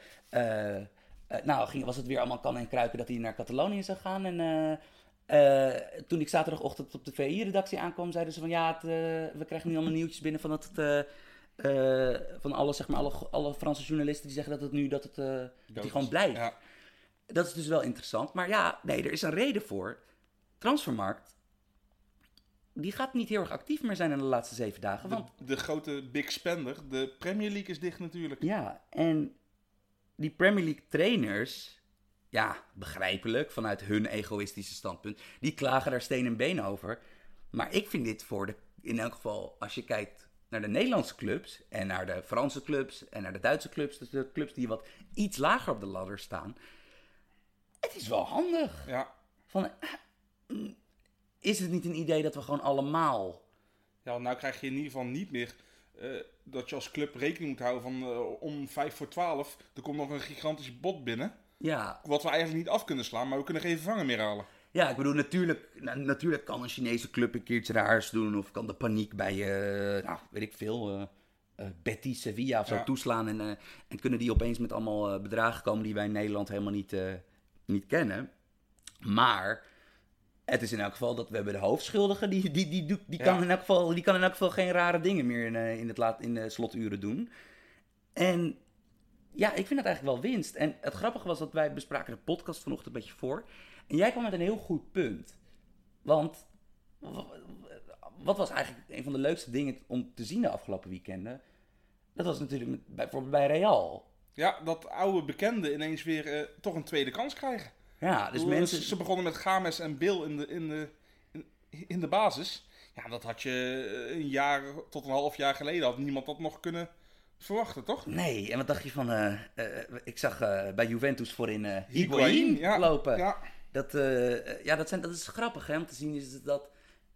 was het weer allemaal kan en kruiken dat hij naar Catalonië zou gaan. En toen ik zaterdagochtend op de VI-redactie aankwam, zeiden ze van we krijgen nu allemaal nieuwtjes binnen van dat het... van alle Franse journalisten die zeggen dat hij gewoon blijft. Ja. Dat is dus wel interessant. Maar er is een reden voor. Transfermarkt, die gaat niet heel erg actief meer zijn in de laatste 7 dagen. Want de grote big spender, de Premier League is dicht natuurlijk. Ja, en die Premier League trainers, begrijpelijk, vanuit hun egoïstische standpunt, die klagen daar steen en been over. Maar ik vind dit in elk geval, als je kijkt naar de Nederlandse clubs en naar de Franse clubs en naar de Duitse clubs, dus de clubs die wat iets lager op de ladder staan, het is wel handig. Ja. Is het niet een idee dat we gewoon allemaal... Ja, nou krijg je in ieder geval niet meer dat je als club rekening moet houden van om 11:55, er komt nog een gigantisch bod binnen. Ja. Wat we eigenlijk niet af kunnen slaan, maar we kunnen geen vervanger meer halen. Ja, ik bedoel, natuurlijk kan een Chinese club een keertje raars doen. Of kan de paniek bij, weet ik veel, Betis, Sevilla of zo toeslaan. En kunnen die opeens met allemaal bedragen komen die wij in Nederland helemaal niet kennen. Maar het is in elk geval dat we hebben de hoofdschuldige. Die kan in elk geval geen rare dingen meer in de sloturen doen. En ja, ik vind dat eigenlijk wel winst. En het grappige was dat wij bespraken de podcast vanochtend een beetje voor. En jij kwam met een heel goed punt. Want wat was eigenlijk een van de leukste dingen om te zien de afgelopen weekenden? Dat was natuurlijk bijvoorbeeld bij Real. Ja, dat oude bekenden ineens weer toch een tweede kans krijgen. Ja, dus Ze begonnen met Games en Bill in de basis. Ja, dat had je een jaar tot een half jaar geleden had niemand dat nog kunnen verwachten, toch? Nee, en wat dacht je van... ik zag bij Juventus voorin Higuaín lopen. Ja. Dat is grappig hè, om te zien is dat...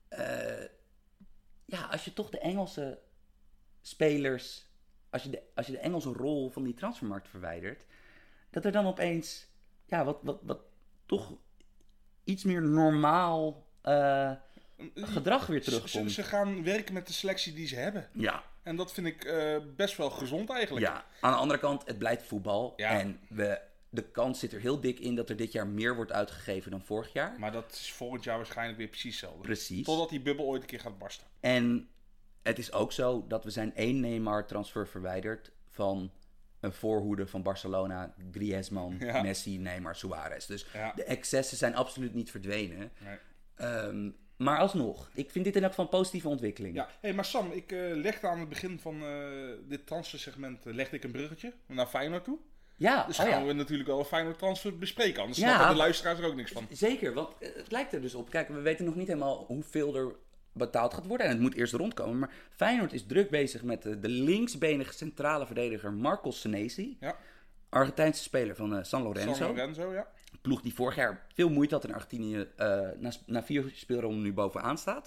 als je toch de Engelse spelers... Als je de Engelse rol van die transfermarkt verwijdert... Dat er dan opeens... wat toch iets meer normaal... gedrag weer terugkomt. Ze gaan werken met de selectie die ze hebben. Ja. En dat vind ik best wel gezond eigenlijk. Ja, aan de andere kant, het blijft voetbal. Ja. En de kans zit er heel dik in dat er dit jaar meer wordt uitgegeven dan vorig jaar. Maar dat is volgend jaar waarschijnlijk weer precies hetzelfde. Precies. Totdat die bubbel ooit een keer gaat barsten. En het is ook zo dat we zijn 1 Neymar-transfer verwijderd van een voorhoede van Barcelona, Griezmann, Messi, Neymar, Suarez. Dus de excessen zijn absoluut niet verdwenen. Nee. Maar alsnog, ik vind dit in elk geval een positieve ontwikkeling. Ja, hey, maar Sam, ik legde aan het begin van dit transfersegment legde ik een bruggetje naar Feyenoord toe. Ja, dus gaan we natuurlijk wel een Feyenoord transfer bespreken. Anders Ja. snappen de luisteraars er ook niks van. Zeker, want het lijkt er dus op. Kijk, we weten nog niet helemaal hoeveel er betaald gaat worden. En het moet eerst rondkomen. Maar Feyenoord is druk bezig met de linksbenige centrale verdediger Marcos Senesi. Ja. Argentijnse speler van San Lorenzo. San Lorenzo, ja. Een ploeg die vorig jaar veel moeite had in Argentinië. Na 4 speelronden nu bovenaan staat.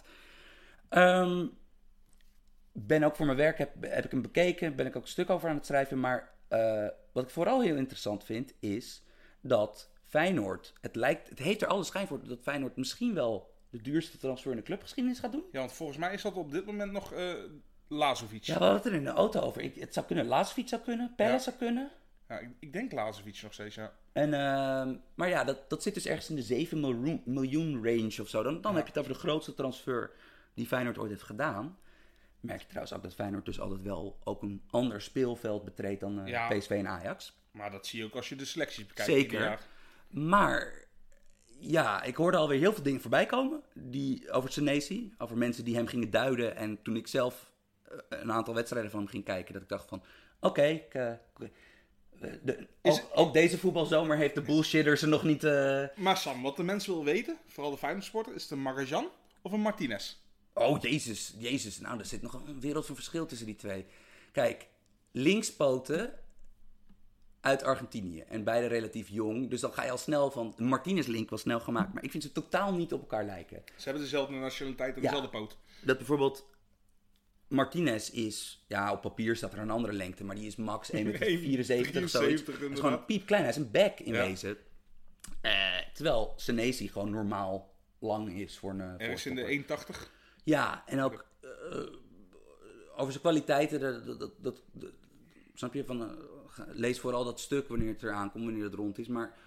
Ben ook voor mijn werk, heb ik hem bekeken. Ben ik ook een stuk over aan het schrijven. Maar wat ik vooral heel interessant vind, is dat Feyenoord, het heeft er alle schijn voor dat Feyenoord misschien wel de duurste transfer in de clubgeschiedenis gaat doen. Ja, want volgens mij is dat op dit moment nog Lazovic. Ja, we hadden het er in de auto over. Het zou kunnen, Lazovic zou kunnen, Perez zou kunnen. Ja, ik denk Lazovic nog steeds, ja. En, maar ja, dat zit dus ergens in de 7 miljoen range of zo. Dan heb je het over de grootste transfer die Feyenoord ooit heeft gedaan. Merk je trouwens ook dat Feyenoord dus altijd wel ook een ander speelveld betreedt dan PSV en Ajax. Maar dat zie je ook als je de selecties bekijkt. Zeker. Maar ja, ik hoorde alweer heel veel dingen voorbij komen over Senesi. Over mensen die hem gingen duiden. En toen ik zelf een aantal wedstrijden van hem ging kijken, dat ik dacht van oké, ook deze voetbalzomer heeft de bullshitters er nog niet... Maar Sam, wat de mens wil weten, vooral de Feyenoord supporter, is het een Marjan of een Martinez? Oh, jezus. Nou, er zit nog een wereld van verschil tussen die twee. Kijk, linkspoten uit Argentinië. En beide relatief jong. Dus dan ga je al snel van... De Martinez-link was snel gemaakt. Maar ik vind ze totaal niet op elkaar lijken. Ze hebben dezelfde nationaliteit en dezelfde poot. Dat bijvoorbeeld... Martinez is... Ja, op papier staat er een andere lengte. Maar die is max 1,74 meter of zoiets. Het is gewoon piepklein. Hij is een back in wezen. Terwijl Senesi gewoon normaal lang is voor een... Ergens in de 1,80. Ja, en ook over zijn kwaliteiten, snap je, lees vooral dat stuk wanneer het eraan komt, wanneer het rond is. Maar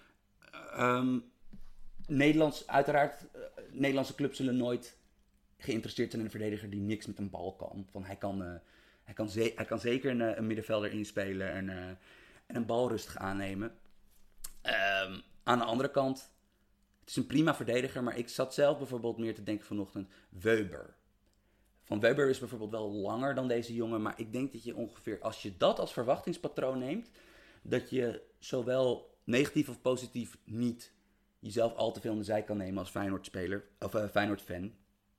Nederlandse clubs zullen nooit geïnteresseerd zijn in een verdediger die niks met een bal kan. Van hij kan zeker een middenvelder inspelen en een bal rustig aannemen. Aan de andere kant, het is een prima verdediger, maar ik zat zelf bijvoorbeeld meer te denken vanochtend, Weber. Van Weber is bijvoorbeeld wel langer dan deze jongen, maar ik denk dat je ongeveer, als je dat als verwachtingspatroon neemt, dat je zowel negatief of positief niet jezelf al te veel in de zij kan nemen als Feyenoord-speler, of Feyenoord-fan.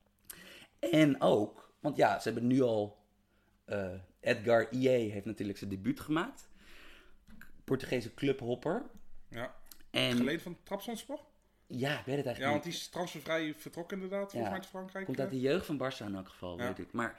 En ook, want ja, ze hebben nu al, Edgar Ie heeft natuurlijk zijn debuut gemaakt. Portugese clubhopper. Ja, en geleden van Trabzonspor? Ja, ik weet het eigenlijk niet. Ja, want die is transfervrij vertrokken inderdaad, volgens mij uit Frankrijk. Komt uit de jeugd van Barça in elk geval, weet ik. Maar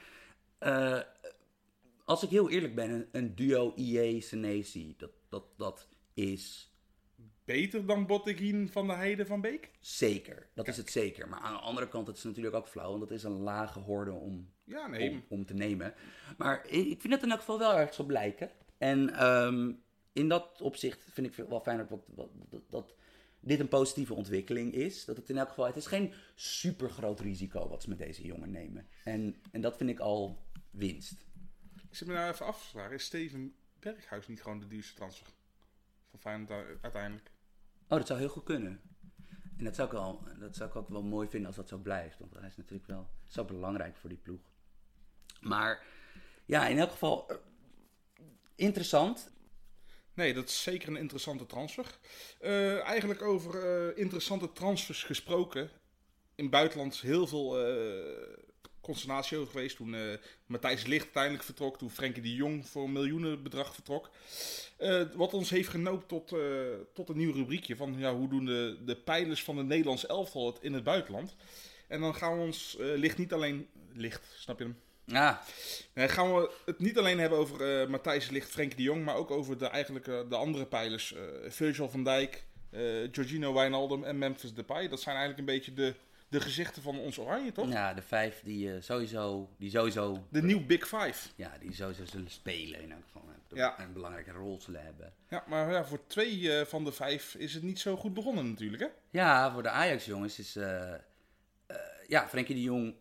als ik heel eerlijk ben, een duo IE-Senesi, dat is... Beter dan Botteguin van de Heide van Beek? Zeker, dat is het zeker. Maar aan de andere kant, het is natuurlijk ook flauw, want dat is een lage horde om te nemen. Maar ik vind het in elk geval wel erg zo blijken. En in dat opzicht vind ik wel fijn dat dit een positieve ontwikkeling is. Dat het in elk geval, het is geen super groot risico wat ze met deze jongen nemen. En dat vind ik al winst. Ik zit me nou even af te vragen, is Steven Berghuis niet gewoon de duurste transfer van Feyenoord uiteindelijk? Oh, dat zou heel goed kunnen. En dat zou ik ook wel mooi vinden als dat zo blijft. Want hij is natuurlijk wel zo belangrijk voor die ploeg. Maar ja, in elk geval interessant. Nee, dat is zeker een interessante transfer. Eigenlijk over interessante transfers gesproken. In het buitenland is heel veel consternatie over geweest. Toen Matthijs Ligt uiteindelijk vertrok. Toen Frenkie de Jong voor een miljoenenbedrag vertrok. Wat ons heeft genoopt tot een nieuw rubriekje. Van hoe doen de pijlers van het Nederlands elftal het in het buitenland. En dan gaan we ons Ligt, snap je hem? Ja. Gaan we het niet alleen hebben over Matthijs Ligt, Frenkie de Jong, maar ook over de andere pijlers. Virgil van Dijk, Jorginho Wijnaldum en Memphis Depay. Dat zijn eigenlijk een beetje de gezichten van ons Oranje, toch? Ja, de 5 die sowieso... De nieuwe Big Five. Ja, die sowieso zullen spelen in elk geval. Ja. Een belangrijke rol zullen hebben. Ja, maar ja, voor 2 van de 5 is het niet zo goed begonnen natuurlijk, hè? Ja, voor de Ajax-jongens is... Frenkie de Jong...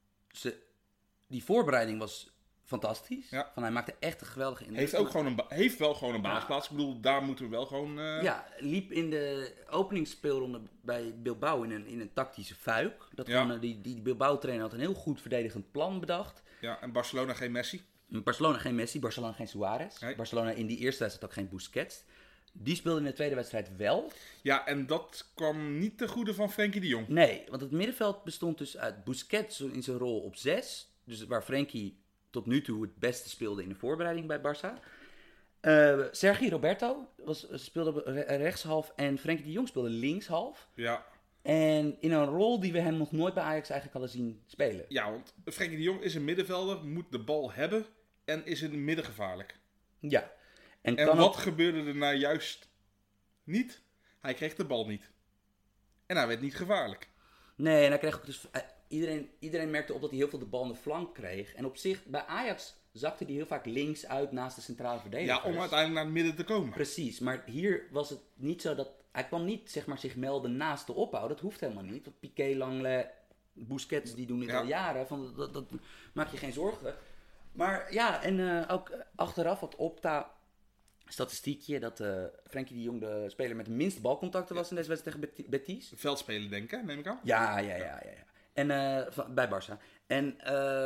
Die voorbereiding was fantastisch. Ja. Hij maakte echt een geweldige indruk. Heeft wel gewoon een basisplaats. Ik bedoel, daar moeten we wel gewoon... Ja, liep in de openingsspeelronde bij Bilbao in een tactische fuik. Die Bilbao-trainer had een heel goed verdedigend plan bedacht. Ja, en Barcelona geen Messi. Barcelona geen Messi, Barcelona geen Suarez. Nee. Barcelona in die eerste wedstrijd ook geen Busquets. Die speelde in de tweede wedstrijd wel. Ja, en dat kwam niet ten goede van Frenkie de Jong. Nee, want het middenveld bestond dus uit Busquets in zijn rol op 6. Dus waar Frenkie tot nu toe het beste speelde in de voorbereiding bij Barça. Sergi Roberto speelde rechtshalf en Frenkie de Jong speelde linkshalf. Ja. En in een rol die we hem nog nooit bij Ajax eigenlijk hadden zien spelen. Ja, want Frenkie de Jong is een middenvelder, moet de bal hebben en is in het midden gevaarlijk. Ja. En wat gebeurde er nou juist niet? Hij kreeg de bal niet. En hij werd niet gevaarlijk. Nee, en hij kreeg ook dus... Iedereen merkte op dat hij heel veel de bal aan de flank kreeg. En op zich, bij Ajax zakte hij heel vaak links uit naast de centrale verdediger. Ja, om uiteindelijk naar het midden te komen. Precies, maar hier was het niet zo dat... Hij kwam niet, zeg maar, zich melden naast de opbouw. Dat hoeft helemaal niet. Want Piqué, Langley, Busquets, die doen dit al jaren. Dat maak je geen zorgen. Maar ja, en ook achteraf had Opta... statistiekje dat Frenkie de Jong de speler met de minste balcontacten was in deze wedstrijd tegen Betis. Veldspelen denken, neem ik aan. Ja. En bij Barça. En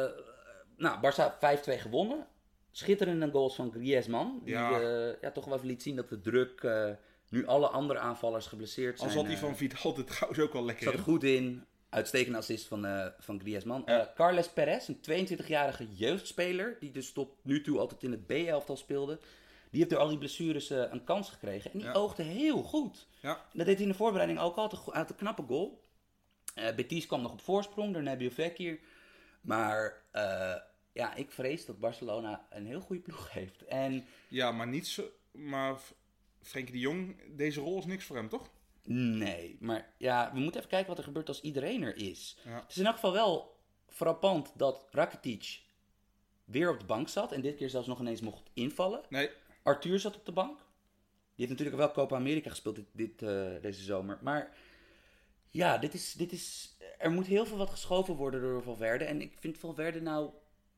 Barça 5-2 gewonnen. Schitterende goals van Griezmann. Die toch wel even liet zien dat de druk... nu alle andere aanvallers geblesseerd zijn. Al zat die van Vidal er trouwens ook wel lekker in. Zat er goed in. Uitstekende assist van Griezmann. Carles Perez, een 22-jarige jeugdspeler... die dus tot nu toe altijd in het B-elftal speelde... die heeft door al die blessures een kans gekregen. En die oogde heel goed. Ja. Dat deed hij in de voorbereiding ook al. Uit een knappe goal. Betis kwam nog op voorsprong door Nabil Fekir. Maar ik vrees dat Barcelona een heel goede ploeg heeft. En... Ja, maar niet zo... Maar Frenkie de Jong, deze rol is niks voor hem, toch? Nee, maar ja, we moeten even kijken wat er gebeurt als iedereen er is. Ja. Het is in elk geval wel frappant dat Rakitic weer op de bank zat. En dit keer zelfs nog ineens mocht invallen. Nee. Arthur zat op de bank. Die heeft natuurlijk wel Copa America gespeeld deze zomer. Maar ja, dit is... Er moet heel veel wat geschoven worden door Valverde. En ik vind Valverde nou...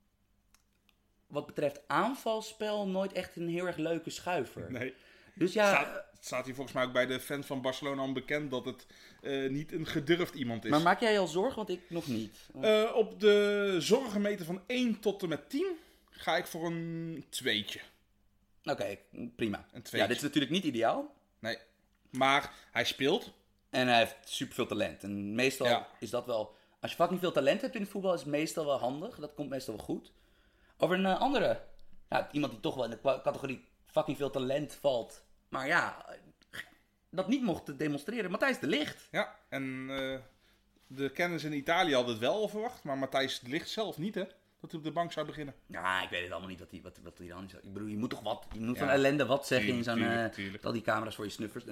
wat betreft aanvalspel nooit echt een heel erg leuke schuiver. Nee. Dus ja... Staat hier volgens mij ook bij de fans van Barcelona al bekend dat het niet een gedurfd iemand is. Maar maak jij al zorgen? Want ik nog niet. Op de zorgenmeter van 1 tot en met 10 ga ik voor een 2'tje. Oké, prima. Een 2'tje. Ja, dit is natuurlijk niet ideaal. Nee. Maar hij speelt. En hij heeft superveel talent. En meestal is dat wel... Als je fucking veel talent hebt in het voetbal, is het meestal wel handig. Dat komt meestal wel goed. Over een andere... Ja, iemand die toch wel in de categorie fucking veel talent valt. Maar ja, dat niet mocht demonstreren. Matthijs de Ligt. Ja, en de kennis in Italië had het wel verwacht. Maar Matthijs de Ligt zelf niet, hè? Dat hij op de bank zou beginnen. Ja, ik weet het allemaal niet wat hij dan is. Ik bedoel, je moet toch wat... Je moet van ellende wat zeggen in zo'n... Tuurlijk. al die camera's voor je snuffers.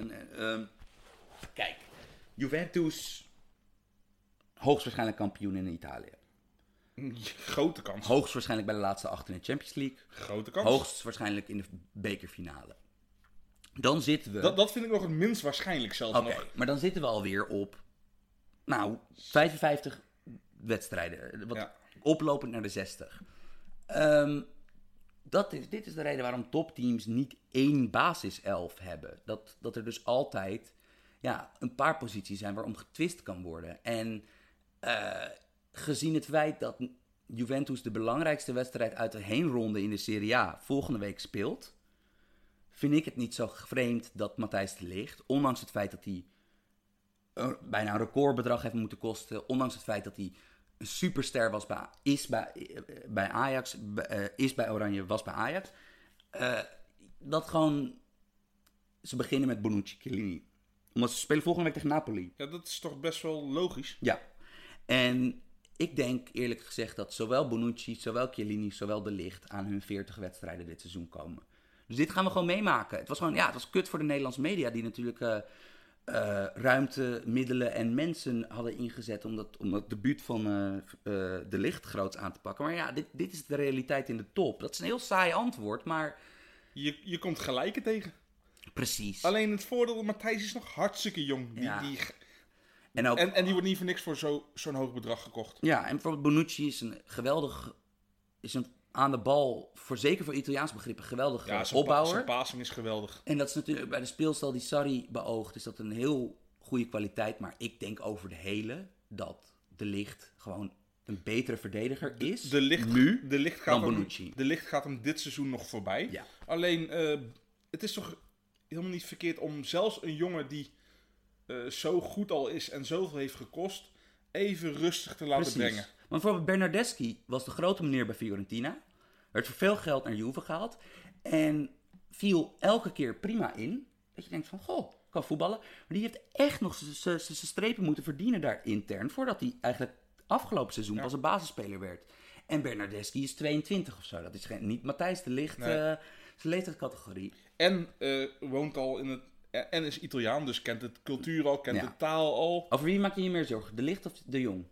Kijk, Juventus... hoogstwaarschijnlijk kampioen in Italië. Grote kans. Hoogstwaarschijnlijk bij de laatste 8 in de Champions League. Grote kans. Hoogstwaarschijnlijk in de bekerfinale. Dan zitten we... Dat vind ik nog het minst waarschijnlijk zelfs nog. Oké, maar dan zitten we alweer op... 55 wedstrijden. Oplopend naar de 60. Dit is de reden waarom topteams niet 1 basiself hebben. Dat er dus altijd een paar posities zijn waarom getwist kan worden. En gezien het feit dat Juventus de belangrijkste wedstrijd uit de heenronde in de Serie A volgende week speelt, vind ik het niet zo vreemd dat Matthijs de Ligt, ondanks het feit dat hij bijna een recordbedrag heeft moeten kosten, ondanks het feit dat hij een superster was bij Ajax, is bij Oranje, was bij Ajax, dat gewoon ze beginnen met Bonucci, Chiellini. Omdat ze spelen volgende week tegen Napoli. Ja, dat is toch best wel logisch. Ja. En ik denk eerlijk gezegd dat zowel Bonucci, zowel Chiellini, zowel De Ligt aan hun 40 wedstrijden dit seizoen komen. Dus dit gaan we gewoon meemaken. Het was kut voor de Nederlandse media die natuurlijk ruimte, middelen en mensen hadden ingezet om het debuut van De Ligt groots aan te pakken. Maar ja, dit is de realiteit in de top. Dat is een heel saai antwoord, maar... Je komt gelijke tegen. Precies. Alleen het voordeel, Matthijs is nog hartstikke jong. En die wordt niet voor niks voor zo'n hoog bedrag gekocht. Ja, en bijvoorbeeld Bonucci is een aan de bal, zeker voor Italiaans begrippen, geweldige opbouwer. Zijn passing is geweldig. En dat is natuurlijk bij de speelstijl die Sarri beoogt, is dat een heel goede kwaliteit. Maar ik denk over de hele dat De Ligt gewoon een betere verdediger is De Ligt dan Bonucci. De Ligt gaat hem dit seizoen nog voorbij. Ja. Alleen, het is toch helemaal niet verkeerd om zelfs een jongen die zo goed al is en zoveel heeft gekost, even rustig te laten brengen. Maar bijvoorbeeld Bernardeschi was de grote meneer bij Fiorentina. Werd voor veel geld naar Juve gehaald. En viel elke keer prima in. Dat je denkt van, goh, kan voetballen. Maar die heeft echt nog zijn strepen moeten verdienen daar intern. Voordat hij eigenlijk afgelopen seizoen pas een basisspeler werd. En Bernardeschi is 22 of zo. Dat is niet Matthijs de Ligt, zijn leeftijdscategorie. En woont al in het... En is Italiaan, dus kent het cultuur al, kent de taal al. Over wie maak je je meer zorgen? De Ligt of De Jong?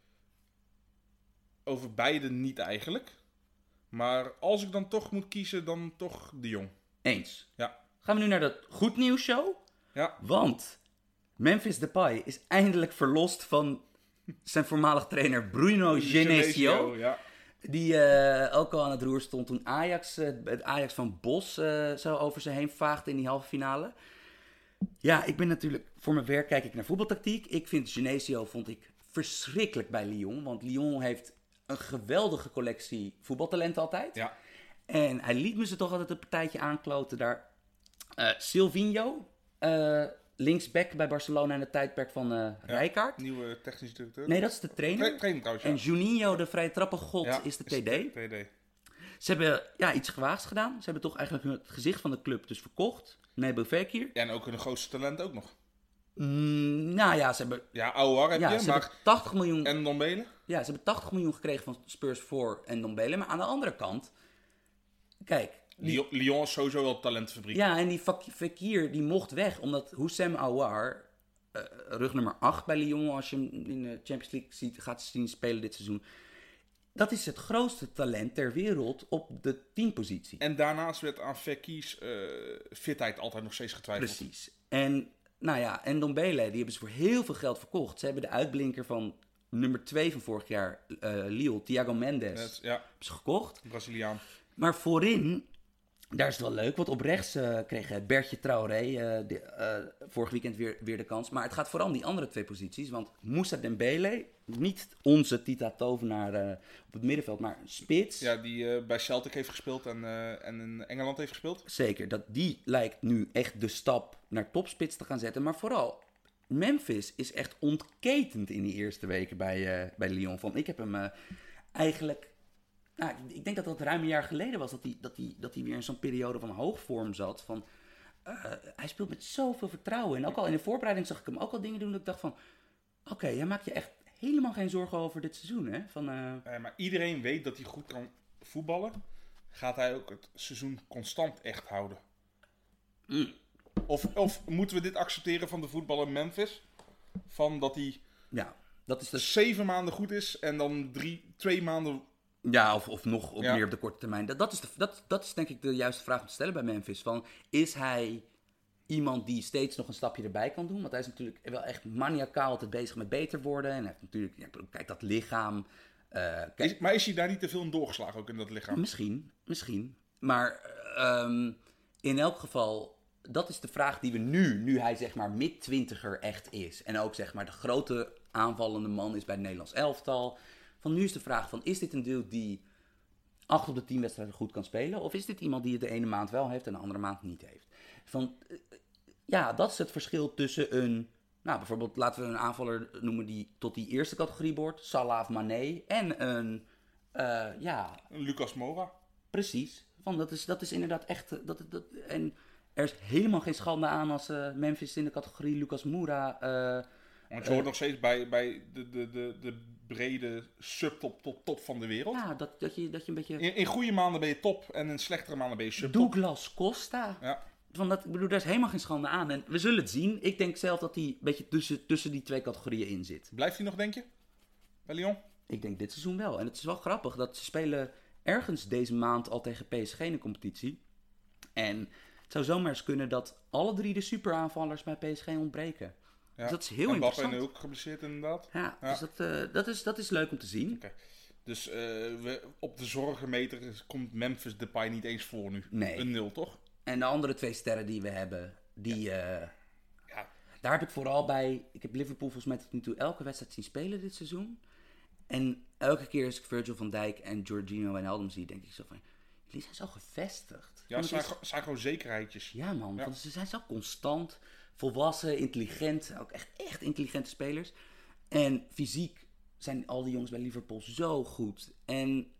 Over beide niet eigenlijk. Maar als ik dan toch moet kiezen, dan toch De Jong. Eens. Ja. Gaan we nu naar de Goed Nieuws Show? Ja. Want Memphis Depay is eindelijk verlost van zijn voormalig trainer Bruno Genesio. Ja. Die ook al aan het roer stond toen het Ajax van Bos zo over ze heen vaagde in die halve finale. Ja, ik ben natuurlijk... Voor mijn werk kijk ik naar voetbaltactiek. Ik vind Genesio verschrikkelijk bij Lyon. Want Lyon heeft een geweldige collectie voetbaltalenten altijd. Ja. En hij liet me ze toch altijd een partijtje aankloten daar. Silvinho, linksback bij Barcelona in het tijdperk van Rijkaard. Nieuwe technisch directeur. Nee, dat is de trainer. En Juninho, de vrije trappengod, is de TD. Ze hebben iets gewaags gedaan. Ze hebben toch eigenlijk het gezicht van de club dus verkocht. Nebel Fekir. Ja, en ook hun grootste talent ook nog. Ze hebben... Ja, Aouar heb je, maar... 80 miljoen... En Ndombele? Ja, ze hebben 80 miljoen gekregen van Spurs voor en Ndombele. Maar aan de andere kant... Kijk... Lyon is sowieso wel talentfabriek. Ja, en die Fekir die mocht weg. Omdat Houssem Aouar, rug nummer 8 bij Lyon... als je hem in de Champions League gaat zien spelen dit seizoen... Dat is het grootste talent ter wereld op de 10-positie. En daarnaast werd aan Fekir's fitheid altijd nog steeds getwijfeld. Precies. En Ndombele, die hebben ze voor heel veel geld verkocht. Ze hebben de uitblinker van nummer 2 van vorig jaar, Lille, Thiago Mendes, hebben ze gekocht. Braziliaan. Maar voorin, daar is het wel leuk, want op rechts kreeg Bertje Traoré vorig weekend weer de kans. Maar het gaat vooral om die andere 2 posities, want Moussa Dembele, niet onze Tita Tovenaar op het middenveld, maar een spits. Ja, die bij Celtic heeft gespeeld en in Engeland heeft gespeeld. Zeker, die lijkt nu echt de stap naar topspits te gaan zetten. Maar vooral, Memphis is echt ontketend in die eerste weken bij Lyon. Ik heb hem eigenlijk... Nou, ik denk dat dat ruim een jaar geleden was dat hij weer in zo'n periode van hoogvorm zat. Hij speelt met zoveel vertrouwen. En ook al in de voorbereiding zag ik hem ook al dingen doen dat ik dacht van... Oké, jij maakt je echt helemaal geen zorgen over dit seizoen, hè? Maar iedereen weet dat hij goed kan voetballen. Gaat hij ook het seizoen constant echt houden? Of moeten we dit accepteren van de voetballer Memphis? Van dat hij dat is 7 maanden goed is en dan 2 maanden... Ja, of nog meer op de korte termijn. Dat is denk ik de juiste vraag om te stellen bij Memphis. Is hij iemand die steeds nog een stapje erbij kan doen? Want hij is natuurlijk wel echt maniacaal altijd bezig met beter worden. En hij heeft natuurlijk, kijk dat lichaam. Maar is hij daar niet te veel in doorgeslagen ook in dat lichaam? Misschien. Maar in elk geval, dat is de vraag die we nu hij zeg maar mid-twintiger echt is. En ook zeg maar de grote aanvallende man is bij het Nederlands elftal. Nu is de vraag is dit een deel die 8 op de 10 wedstrijden goed kan spelen? Of is dit iemand die het de ene maand wel heeft en de andere maand niet heeft? Dat is het verschil tussen bijvoorbeeld laten we een aanvaller noemen die tot die eerste categorie behoort. Salah of Mané. En een Lucas Moura. Precies. Dat is inderdaad echt... En er is helemaal geen schande aan als Memphis in de categorie Lucas Moura... Want je hoort nog steeds bij de brede subtop tot top van de wereld. Ja, dat je een beetje... In goede maanden ben je top en in slechtere maanden ben je subtop. Douglas Costa. Ja. Ik bedoel, daar is helemaal geen schande aan. En we zullen het zien. Ik denk zelf dat hij een beetje tussen die twee categorieën in zit. Blijft hij nog, denk je? Bij Lyon? Ik denk dit seizoen wel. En het is wel grappig dat ze spelen ergens deze maand al tegen PSG in de competitie. En het zou zomaar eens kunnen dat alle 3 de superaanvallers bij PSG ontbreken. Ja. Dus dat is heel en interessant. Mbappé nu ook geblesseerd inderdaad. Ja, Ja. dus dat is leuk om te zien. Okay. Dus op de zorgenmeter komt Memphis Depay niet eens voor nu. Nee. Een 0, toch? En de andere 2 sterren die we hebben, Ja. daar heb ik vooral bij... Ik heb Liverpool volgens mij tot nu toe elke wedstrijd zien spelen dit seizoen. En elke keer als ik Virgil van Dijk en Jorginho Wijnaldum zie, denk ik zo van... Jullie zijn zo gevestigd. Ja, het zijn gewoon zekerheidjes. Ja man, Ja. want ze zijn zo constant, volwassen, intelligent. Ook echt intelligente spelers. En fysiek zijn al die jongens bij Liverpool zo goed. En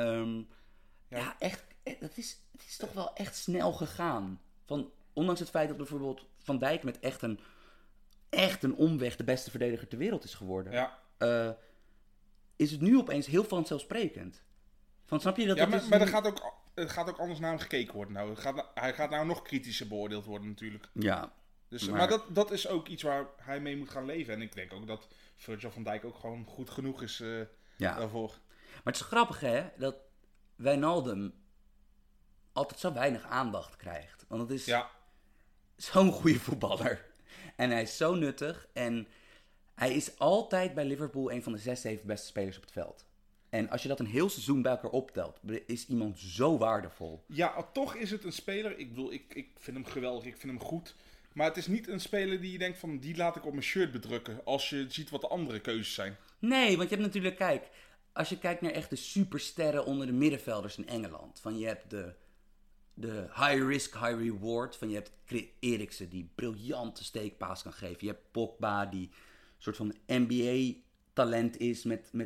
echt, het is toch wel echt snel gegaan. Ondanks het feit dat bijvoorbeeld Van Dijk met echt een omweg de beste verdediger ter wereld is geworden. Ja. Is het nu opeens heel vanzelfsprekend. Snap je dat? Ja, dat maar er gaat ook anders naar hem gekeken worden. Nou, hij gaat nou nog kritischer beoordeeld worden natuurlijk. Ja. Dus, maar dat is ook iets waar hij mee moet gaan leven. En ik denk ook dat Virgil van Dijk ook gewoon goed genoeg is daarvoor. Maar het is grappig hè, dat Wijnaldum altijd zo weinig aandacht krijgt. Want het is zo'n goede voetballer. En hij is zo nuttig. En hij is altijd bij Liverpool een van de 6, 7 beste spelers op het veld. En als je dat een heel seizoen bij elkaar optelt, is iemand zo waardevol. Ja, toch is het een speler. Ik bedoel, ik vind hem geweldig, ik vind hem goed. Maar het is niet een speler die je denkt van, die laat ik op mijn shirt bedrukken. Als je ziet wat de andere keuzes zijn. Nee, want je hebt natuurlijk, kijk, als je kijkt naar echt de supersterren onder de middenvelders in Engeland. Je hebt de high risk, high reward. Je hebt Eriksen die briljante steekpaas kan geven. Je hebt Pogba die een soort van NBA-talent is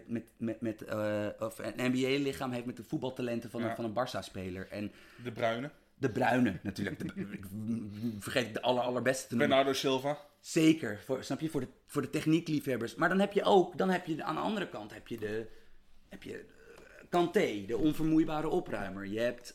of een NBA-lichaam heeft met de voetbaltalenten van een Barça-speler. En De Bruyne natuurlijk. Ik vergeet de allerbeste te noemen. Bernardo Silva. Zeker, snap je, voor de techniekliefhebbers. Maar dan heb je aan de andere kant heb je Kanté, de onvermoeibare opruimer. Je hebt,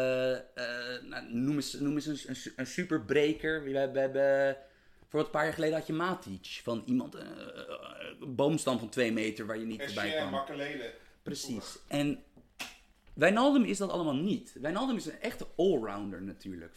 noem eens een superbreker. We hebben, voor een paar jaar geleden had je Matic. Van iemand, een boomstam van 2 meter waar je niet voorbij kwam. Makelele. Precies. En Wijnaldum is dat allemaal niet. Wijnaldum is een echte allrounder natuurlijk.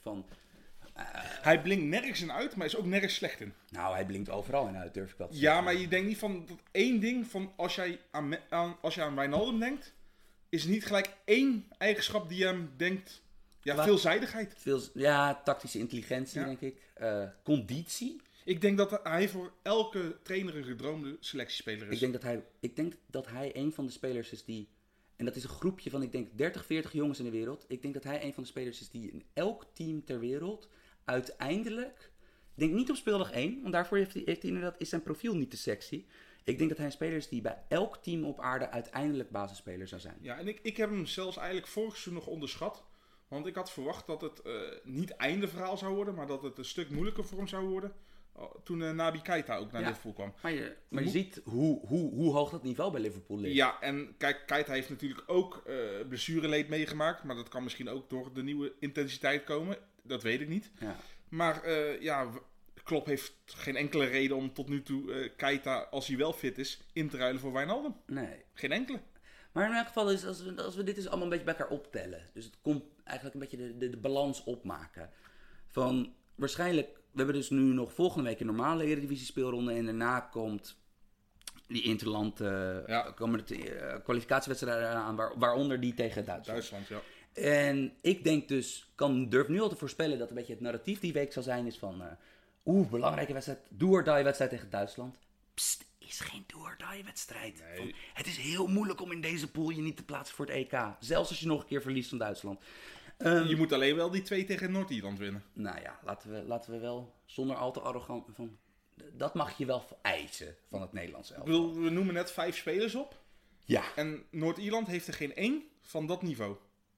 Hij blinkt nergens in uit, maar is ook nergens slecht in. Nou, hij blinkt overal in uit, durf ik wel te Ja, zeggen. maar je denkt niet van dat één ding van als jij aan Wijnaldum denkt, is niet gelijk één eigenschap die je hem denkt. Ja, veelzijdigheid. Tactische intelligentie, denk ik. Conditie. Ik denk dat hij voor elke trainer een gedroomde selectiespeler is. Ik denk dat hij een van de spelers is die... En dat is een groepje van, ik denk, 30, 40 jongens in de wereld. Ik denk dat hij een van de spelers is die in elk team ter wereld uiteindelijk... Ik denk niet op speeldag 1, want daarvoor heeft hij inderdaad, is zijn profiel niet te sexy. Ik denk dat hij een speler is die bij elk team op aarde uiteindelijk basisspeler zou zijn. Ja, en ik heb hem zelfs eigenlijk vorig seizoen nog onderschat. Want ik had verwacht dat het niet einde verhaal zou worden, maar dat het een stuk moeilijker voor hem zou worden. Toen Naby Keita ook naar Liverpool kwam. Maar je ziet hoe hoog dat niveau bij Liverpool ligt. Ja, en kijk, Keita heeft natuurlijk ook blessureleed meegemaakt. Maar dat kan misschien ook door de nieuwe intensiteit komen. Dat weet ik niet. Ja. Maar Klopp heeft geen enkele reden om tot nu toe Keita, als hij wel fit is, in te ruilen voor Wijnaldum. Nee. Geen enkele. Maar in elk geval is, als we dit dus allemaal een beetje bij elkaar optellen. Dus het komt eigenlijk een beetje de balans opmaken. Van waarschijnlijk, we hebben dus nu nog volgende week een normale Eredivisie speelronde. En daarna komt die interland komen de kwalificatiewedstrijden aan, waaronder die tegen Duitsland. Ja. En ik denk dus, durf nu al te voorspellen dat een beetje het narratief die week zal zijn is van... belangrijke wedstrijd, do-or-die wedstrijd tegen Duitsland. Psst, is geen do-or-die wedstrijd. Nee. Het is heel moeilijk om in deze pool je niet te plaatsen voor het EK. Zelfs als je nog een keer verliest van Duitsland. Je moet alleen wel die 2 tegen Noord-Ierland winnen. Nou ja, laten we wel zonder al te arrogant... Dat mag je wel eisen van het Nederlandse elftal. We noemen net 5 spelers op. Ja. En Noord-Ierland heeft er geen 1 van dat niveau.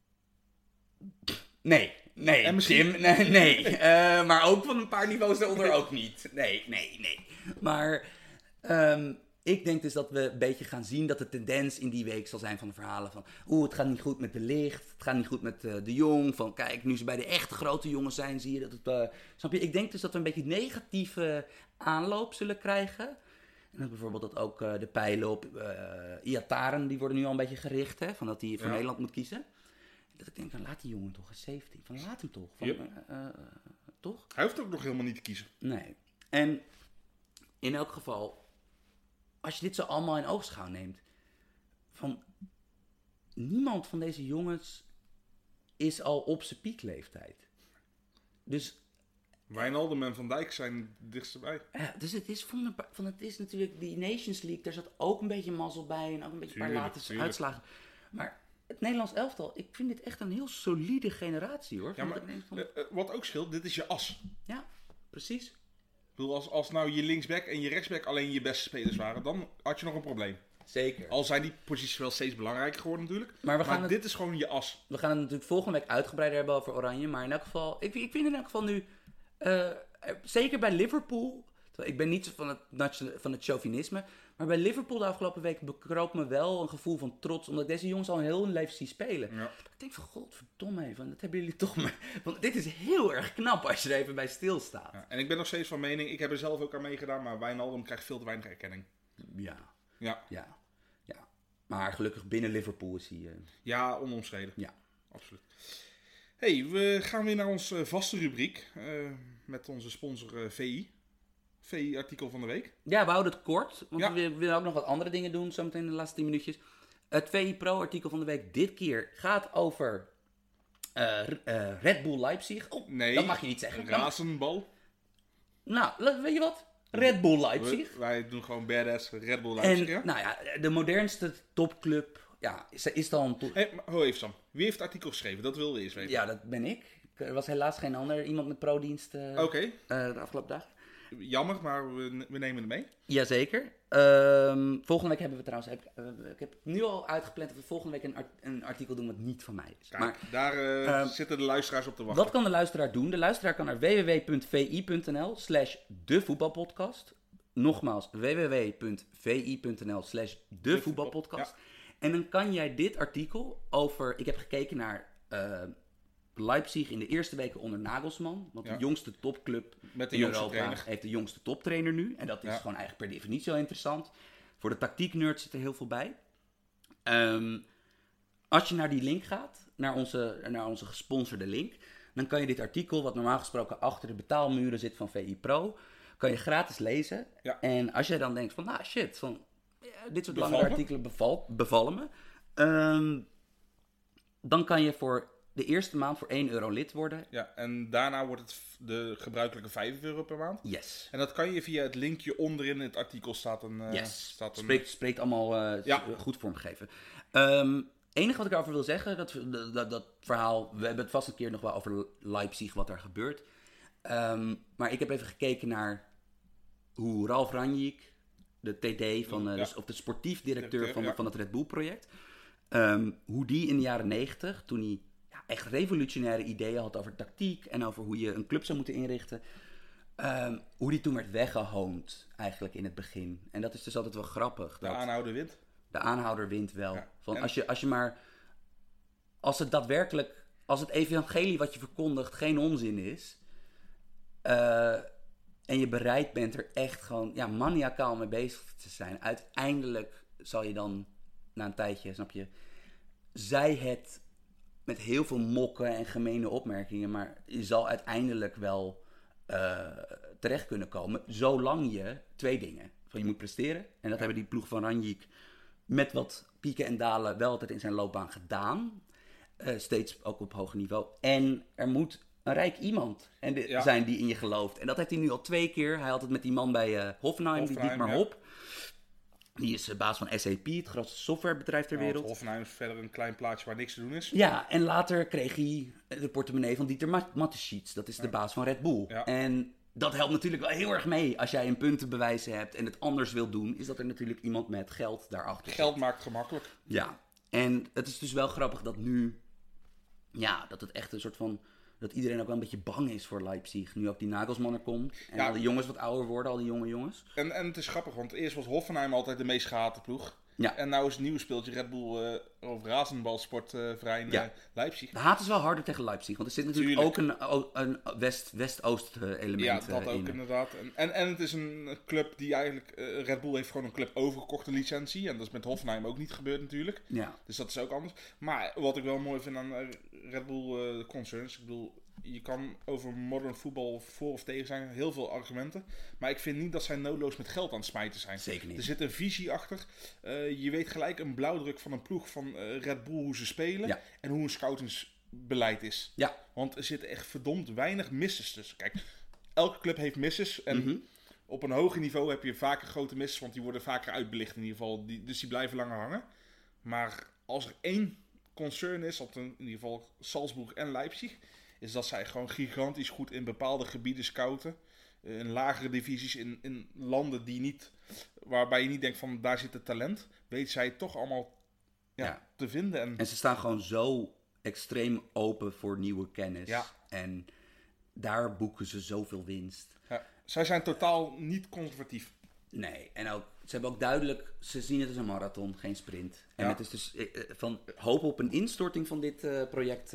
Nee. En misschien... Tim, nee. Maar ook van een paar niveaus daaronder ook niet. Nee. Maar ik denk dus dat we een beetje gaan zien dat de tendens in die week zal zijn van de verhalen van... het gaat niet goed met de Ligt, het gaat niet goed met de Jong. Van kijk, nu ze bij de echte grote jongens zijn, zie je dat het... snap je? Ik denk dus dat we een beetje negatieve aanloop zullen krijgen. En dat bijvoorbeeld dat ook de pijlen op Iataren, die worden nu al een beetje gericht, hè? Van dat hij voor Nederland moet kiezen. Dat ik denk, laat die jongen toch eens 17. Van laat hem toch. Toch? Hij hoeft ook nog helemaal niet te kiezen. Nee. En in elk geval, als je dit zo allemaal in oogschouw neemt, van niemand van deze jongens is al op zijn piekleeftijd. Dus Wijnaldum en Van Dijk zijn dichtstbij. ja, dus het is het is natuurlijk die Nations League, daar zat ook een beetje mazzel bij en ook een beetje een paar late uitslagen. Maar het Nederlands elftal, ik vind dit echt een heel solide generatie, hoor. Ja, maar wat ook scheelt, dit is je as. Ja, precies. Ik bedoel, als nou je linksback en je rechtsback alleen je beste spelers waren, dan had je nog een probleem. Zeker. Al zijn die posities wel steeds belangrijker geworden natuurlijk. Maar dit is gewoon je as. We gaan het natuurlijk volgende week uitgebreider hebben over Oranje. Maar in elk geval, ik vind in elk geval nu, zeker bij Liverpool, ik ben niet van het chauvinisme, maar bij Liverpool de afgelopen week bekroop me wel een gevoel van trots, omdat ik deze jongens al een heel hun leven zie spelen. Ja. Ik denk van, godverdomme, dat hebben jullie toch mee. Want dit is heel erg knap als je er even bij stilstaat. Ja, en ik ben nog steeds van mening, ik heb er zelf ook aan meegedaan, maar Wijnaldum krijgt veel te weinig erkenning. Ja. Maar gelukkig binnen Liverpool is hij... Ja, onomstreden. Ja. Absoluut. Hey, we gaan weer naar onze vaste rubriek met onze sponsor VI. VI-artikel van de week. Ja, we houden het kort, want we willen ook nog wat andere dingen doen, zometeen in de laatste 10 minuutjes. Het VI Pro-artikel van de week dit keer gaat over Red Bull Leipzig. Nee, dat mag je niet zeggen. Razenbal. Nou, weet je wat? Red Bull Leipzig. Wij doen gewoon badass Red Bull Leipzig. En nou ja, de modernste topclub is dan... Ho even Sam, wie heeft het artikel geschreven? Dat wilde we eerst weten. Ja, dat ben ik. Er was helaas geen ander iemand met pro-dienst de afgelopen dagen. Jammer, maar we nemen het mee. Jazeker. Volgende week hebben we trouwens... Ik heb nu al uitgepland dat we volgende week een artikel doen wat niet van mij is. Kijk, maar daar zitten de luisteraars op te wachten. Wat kan de luisteraar doen? De luisteraar kan naar www.vi.nl/devoetbalpodcast. Nogmaals, www.vi.nl/devoetbalpodcast. Ja. En dan kan jij dit artikel over... Ik heb gekeken naar... Leipzig in de eerste weken onder Nagelsman. Want de jongste topclub met de in jongste Europa trainer. Heeft de jongste toptrainer nu. En dat is gewoon eigenlijk per definitie wel interessant. Voor de tactieknerds zit er heel veel bij. Als je naar die link gaat, naar onze gesponsorde link, dan kan je dit artikel, wat normaal gesproken achter de betaalmuren zit van VI Pro, kan je gratis lezen. Ja. En als jij dan denkt van, dit soort lange artikelen bevallen me. Dan kan je voor de eerste maand voor €1 lid worden. Ja, en daarna wordt het de gebruikelijke €5 per maand. Yes. En dat kan je via het linkje onderin het artikel staat een... Yes. Spreekt allemaal goed vormgegeven. Enige wat ik erover wil zeggen, dat verhaal, we hebben het vast een keer nog wel over Leipzig, wat er gebeurt. Maar ik heb even gekeken naar hoe Ralf Rangnick, de TD, of de sportief directeur van het Red Bull project, hoe die in de jaren 90, toen hij echt revolutionaire ideeën had over tactiek en over hoe je een club zou moeten inrichten, hoe die toen werd weggehoond eigenlijk in het begin. En dat is dus altijd wel grappig. De aanhouder wint. De aanhouder wint wel. Ja. Als het evangelie wat je verkondigt geen onzin is, en je bereid bent er echt gewoon maniacaal mee bezig te zijn, uiteindelijk zal je dan na een tijdje, snap je, zij het met heel veel mokken en gemene opmerkingen, maar je zal uiteindelijk wel terecht kunnen komen, zolang je twee dingen. Van je moet presteren, en dat hebben die ploeg van Rangnick met wat pieken en dalen wel altijd in zijn loopbaan gedaan. Steeds ook op hoger niveau. En er moet een rijk iemand zijn die in je gelooft. En dat heeft hij nu al 2 keer. Hij had het met die man bij Hoffenheim, die Dietmar Hopp. Die is baas van SAP, het grootste softwarebedrijf ter wereld. Hoffenheim is verder een klein plaatsje waar niks te doen is. Ja, en later kreeg hij de portemonnee van Dieter Mateschitz. Dat is de baas van Red Bull. Ja. En dat helpt natuurlijk wel heel erg mee. Als jij een punt te bewijzen hebt en het anders wil doen, is dat er natuurlijk iemand met geld daarachter zit. Geld maakt gemakkelijk. Ja, en het is dus wel grappig dat nu, dat het echt een soort van dat iedereen ook wel een beetje bang is voor Leipzig. Nu ook die Nagelsman er komt. En Ja. al die jongens wat ouder worden, al die jonge jongens. En het is grappig, want eerst was Hoffenheim altijd de meest gehate ploeg. Ja. En nou is het nieuwe speeltje Red Bull of Razenbalsportverein Ja. Leipzig. De haat is wel harder tegen Leipzig. Want er zit natuurlijk Tuurlijk. ook een West-Oost element Ja, dat ook in. inderdaad. En het is een club die eigenlijk... Red Bull heeft gewoon een club overgekocht, een licentie. En dat is met Hoffenheim ook niet gebeurd natuurlijk. Ja. Dus dat is ook anders. Maar wat ik wel mooi vind aan Red Bull Concerns... Ik bedoel, je kan over modern voetbal voor of tegen zijn. Heel veel argumenten. Maar ik vind niet dat zij noodloos met geld aan het smijten zijn. Zeker niet. Er zit een visie achter. Je weet gelijk een blauwdruk van een ploeg van Red Bull hoe ze spelen. Ja. En hoe een scoutingsbeleid is. Ja. Want er zitten echt verdomd weinig misses tussen. Kijk, elke club heeft misses. En Mhm. op een hoger niveau heb je vaker grote misses. Want die worden vaker uitbelicht in ieder geval. Dus die blijven langer hangen. Maar als er één concern is, in ieder geval Salzburg en Leipzig... is dat zij gewoon gigantisch goed in bepaalde gebieden scouten. In lagere divisies, in landen die niet... waarbij je niet denkt van daar zit het talent. Weet zij het toch allemaal Ja. te vinden. En ze staan gewoon zo extreem open voor nieuwe kennis. Ja. En daar boeken ze zoveel winst. Ja, zij zijn totaal niet conservatief. Nee, en ook, ze hebben ook duidelijk, ze zien het als een marathon, geen sprint. En Ja. het is dus van hoop op een instorting van dit project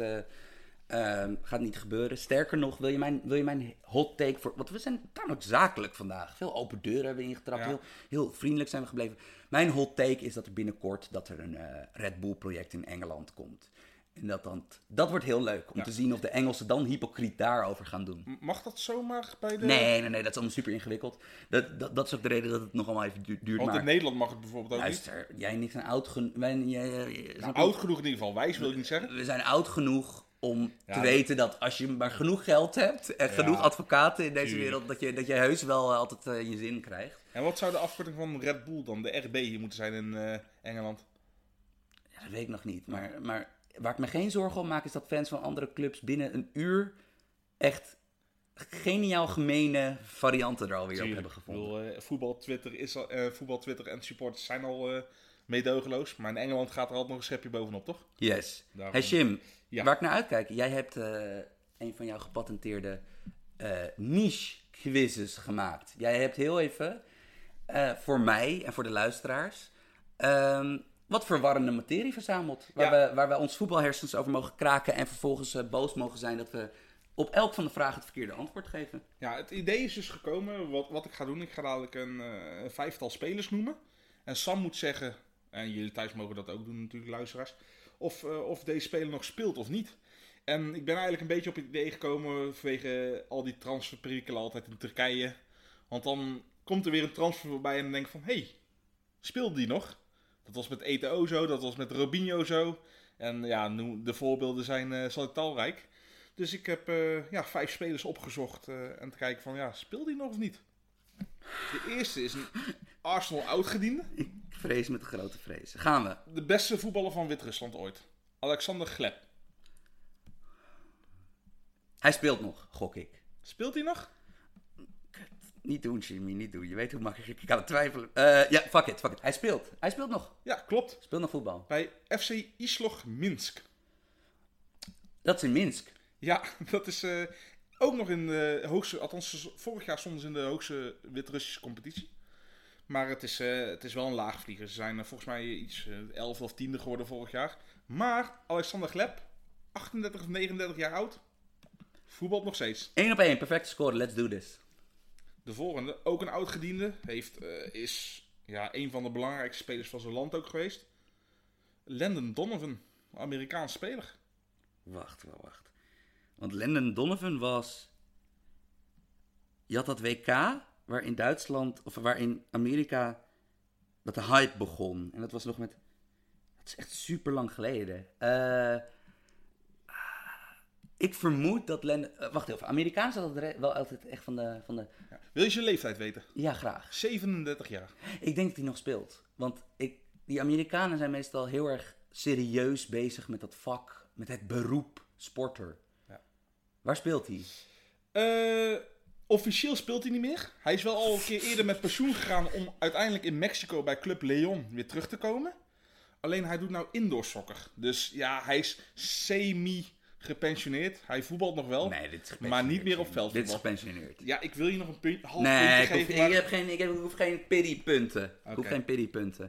gaat niet gebeuren. Sterker nog, wil je mijn hot take voor... Want we zijn daar ook zakelijk vandaag. Veel open deuren hebben we ingetrapt. Ja. Heel vriendelijk zijn we gebleven. Mijn hot take is dat er binnenkort een Red Bull project in Engeland komt. En dat wordt heel leuk om Ja. te zien of de Engelsen dan hypocriet daarover gaan doen. Mag dat zomaar bij de... Nee, dat is allemaal super ingewikkeld. Dat is ook de reden dat het nog allemaal even duurt. Want Maar in Nederland mag het bijvoorbeeld ook luister, jij niks aan oud genoeg. Oud genoeg in ieder geval. Wijs wil ik niet zeggen. We zijn oud genoeg om Ja, te weten dat als je maar genoeg geld hebt en genoeg advocaten in deze tuurlijk. wereld, dat je heus wel altijd je zin krijgt. En wat zou de afkorting van Red Bull dan, de RB, hier moeten zijn in Engeland? Ja, dat weet ik nog niet. Maar waar ik me geen zorgen om maak is dat fans van andere clubs binnen een uur echt geniaal gemene varianten er alweer op hebben gevonden. Voetbal Twitter en supporters zijn al meedogenloos. Maar in Engeland gaat er altijd nog een schepje bovenop, toch? Yes. Daarom. Hey Jim, Ja. waar ik naar uitkijk. Jij hebt een van jouw gepatenteerde niche quizzes gemaakt. Jij hebt heel even voor mij en voor de luisteraars wat verwarrende materie verzameld. Waar we ons voetbalhersens over mogen kraken en vervolgens boos mogen zijn dat we op elk van de vragen het verkeerde antwoord geven. Ja, het idee is dus gekomen, wat ik ga doen. Ik ga dadelijk een vijftal spelers noemen. En Sam moet zeggen, en jullie thuis mogen dat ook doen natuurlijk, luisteraars, of deze speler nog speelt of niet. En ik ben eigenlijk een beetje op het idee gekomen vanwege al die transferperikelen altijd in Turkije. Want dan komt er weer een transfer voorbij en dan denk ik van, hé, speelde die nog? Dat was met Eto'o zo, dat was met Robinho zo. En ja, de voorbeelden zijn talrijk. Dus ik heb 5 spelers opgezocht en te kijken van, ja, speelt die nog of niet? De eerste is een Arsenal oudgediende. Ik vrees met grote vrees. Gaan we. De beste voetballer van Wit-Rusland ooit. Alexander Gleb. Hij speelt nog, gok ik. Speelt hij nog? Niet doen, Jimmy, niet doen. Je weet hoe makkelijk ik aan het twijfelen. Ja, fuck it. Hij speelt nog. Ja, klopt. Speelt nog voetbal. Bij FC Islog Minsk. Dat is in Minsk. Ja, dat is ook nog in de hoogste... Althans, vorig jaar stonden ze in de hoogste Wit-Russische competitie. Maar het is wel een laagvlieger. Ze zijn volgens mij iets 11 of 10e geworden vorig jaar. Maar Alexander Gleb, 38 of 39 jaar oud, voetbalt nog steeds. 1 op 1, perfecte score. Let's do this. De volgende, ook een oud-gediende, is een van de belangrijkste spelers van zijn land ook geweest. Landon Donovan, Amerikaans speler. Wacht. Want Landon Donovan was... Je had dat WK waarin Duitsland, of waarin Amerika, dat de hype begon. En dat was nog met... Dat is echt super lang geleden. Ik vermoed dat Landon... wacht even, Amerikanen zijn wel altijd echt van de... Ja. Wil je zijn leeftijd weten? Ja, graag. 37 jaar. Ik denk dat hij nog speelt. Want die Amerikanen zijn meestal heel erg serieus bezig met dat vak, met het beroep sporter. Ja. Waar speelt hij? Officieel speelt hij niet meer. Hij is wel al een keer eerder met pensioen gegaan om uiteindelijk in Mexico bij Club Leon weer terug te komen. Alleen hij doet nou indoor soccer. Dus ja, hij is gepensioneerd. Hij voetbalt nog wel, Nee, dit is maar niet meer op Jim. veldvoetbal. Dit is gepensioneerd. Ja, ik wil je nog een half Nee, puntje geven. Maar... ik hoef geen pity-punten. Ik hoef Oké. geen pity-punten.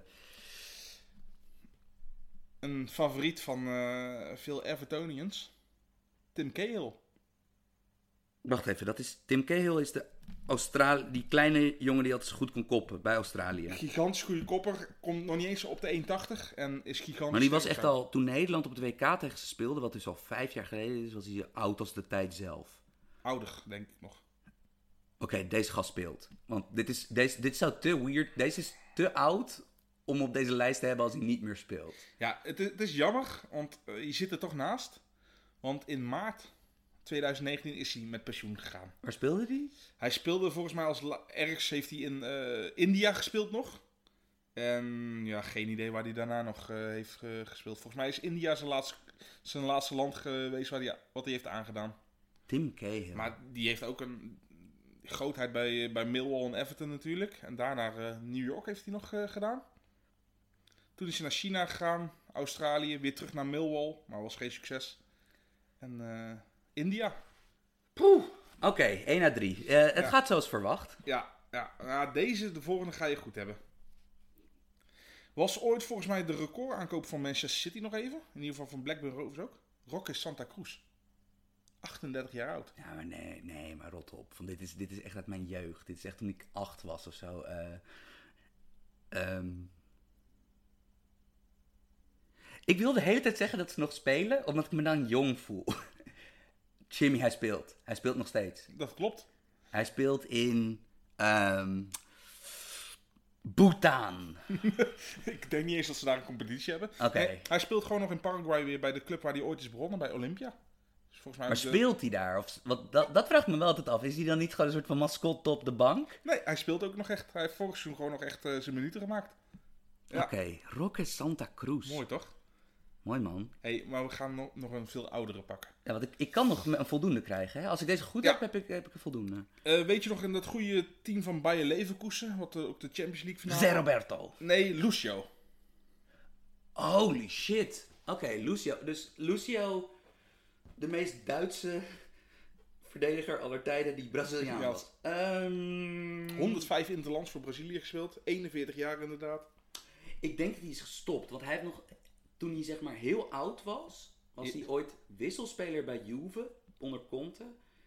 Een favoriet van veel Evertonians. Tim Cahill. Wacht even, dat is... Tim Cahill is die kleine jongen die altijd zo goed kon koppen bij Australië. Gigantisch goede kopper. Komt nog niet eens op de 1,80 en is gigantisch. Maar die was sterk. echt al... Toen Nederland op het WK tegen ze speelde, wat dus al 5 jaar geleden is, was hij zo oud als de tijd zelf. Ouder, denk ik nog. Oké, deze gast speelt. Want dit zou te weird... Deze is te oud om op deze lijst te hebben als hij niet meer speelt. Ja, het is jammer, want je zit er toch naast. Want in maart 2019 is hij met pensioen gegaan. Waar speelde hij? Hij speelde volgens mij ergens heeft hij in India gespeeld nog. En ja, geen idee waar hij daarna nog heeft gespeeld. Volgens mij is India zijn laatste land geweest wat hij heeft aangedaan. Tim Cahill. Maar die heeft ook een grootheid bij Millwall en Everton natuurlijk. En daarna New York heeft hij nog gedaan. Toen is hij naar China gegaan, Australië, weer terug naar Millwall. Maar was geen succes. En India. Poeh. Oké, 1 uit 3. Het gaat zoals verwacht. Ja. Nou, de volgende ga je goed hebben. Was ooit volgens mij de recordaankoop van Manchester City nog even. In ieder geval van Blackburn Rovers ook. Roque Santa Cruz. 38 jaar oud. Ja, maar nee, maar rot op. Van dit is echt uit mijn jeugd. Dit is echt toen ik 8 was of zo. Ik wil de hele tijd zeggen dat ze nog spelen, omdat ik me dan jong voel. Jimmy, hij speelt. Hij speelt nog steeds. Dat klopt. Hij speelt in Bhutan. Ik denk niet eens dat ze daar een competitie hebben. Oké. Nee, hij speelt gewoon nog in Paraguay weer bij de club waar hij ooit is begonnen, bij Olympia. Dus volgens mij Maar speelt hij daar? Dat vraagt me wel altijd af. Is hij dan niet gewoon een soort van mascotte op de bank? Nee, hij speelt ook nog echt. Hij heeft vorig seizoen gewoon nog echt zijn minuten gemaakt. Ja. Oké, Roque Santa Cruz. Mooi toch? Mooi man. Hey, maar we gaan nog een veel oudere pakken. Ja, want ik kan nog een voldoende krijgen. Hè? Als ik deze goed Ja. heb ik een voldoende. Weet je nog in dat goede team van Bayer Leverkusen, wat ook de Champions League finale... Zé Roberto. Nee, Lucio. Holy shit. Oké, Lucio. Dus Lucio, de meest Duitse verdediger aller tijden die Braziliaan Ja. was. 105 interlands voor Brazilië gespeeld. 41 jaar inderdaad. Ik denk dat hij is gestopt. Want hij heeft nog, toen hij zeg maar heel oud was hij ooit wisselspeler bij Juve onder Conte.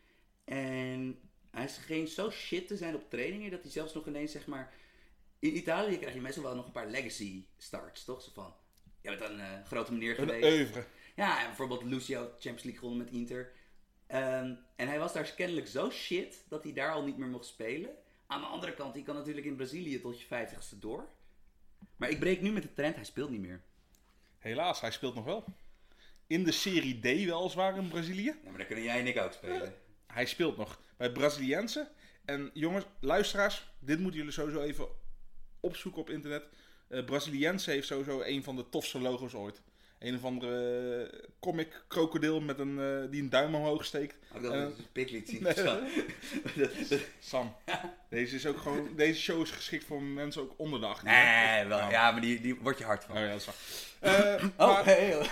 En hij scheen zo shit te zijn op trainingen dat hij zelfs nog ineens zeg maar... In Italië krijg je meestal wel nog een paar legacy starts, toch? Zo van, je bent een grote meneer Een geweest. oeuvre. Ja, en bijvoorbeeld Lucio Champions League gewonnen met Inter. En hij was daar kennelijk zo shit dat hij daar al niet meer mocht spelen. Aan de andere kant, hij kan natuurlijk in Brazilië tot je 50ste door. Maar ik breek nu met de trend, hij speelt niet meer. Helaas, hij speelt nog wel. In de Serie D weliswaar in Brazilië. Ja, maar dan kunnen jij en ik ook spelen. Hij speelt nog bij Braziliense. En jongens, luisteraars, dit moeten jullie sowieso even opzoeken op internet. Braziliense heeft sowieso een van de tofste logo's ooit. Een of andere comic krokodil met die een duim omhoog steekt. Ook dat een pik liet zien. Nee. Zo. Sam, deze show is geschikt voor mensen ook onder de 18. Nee, wel, ja, maar die wordt je hard van. Oh ja, dat is waar.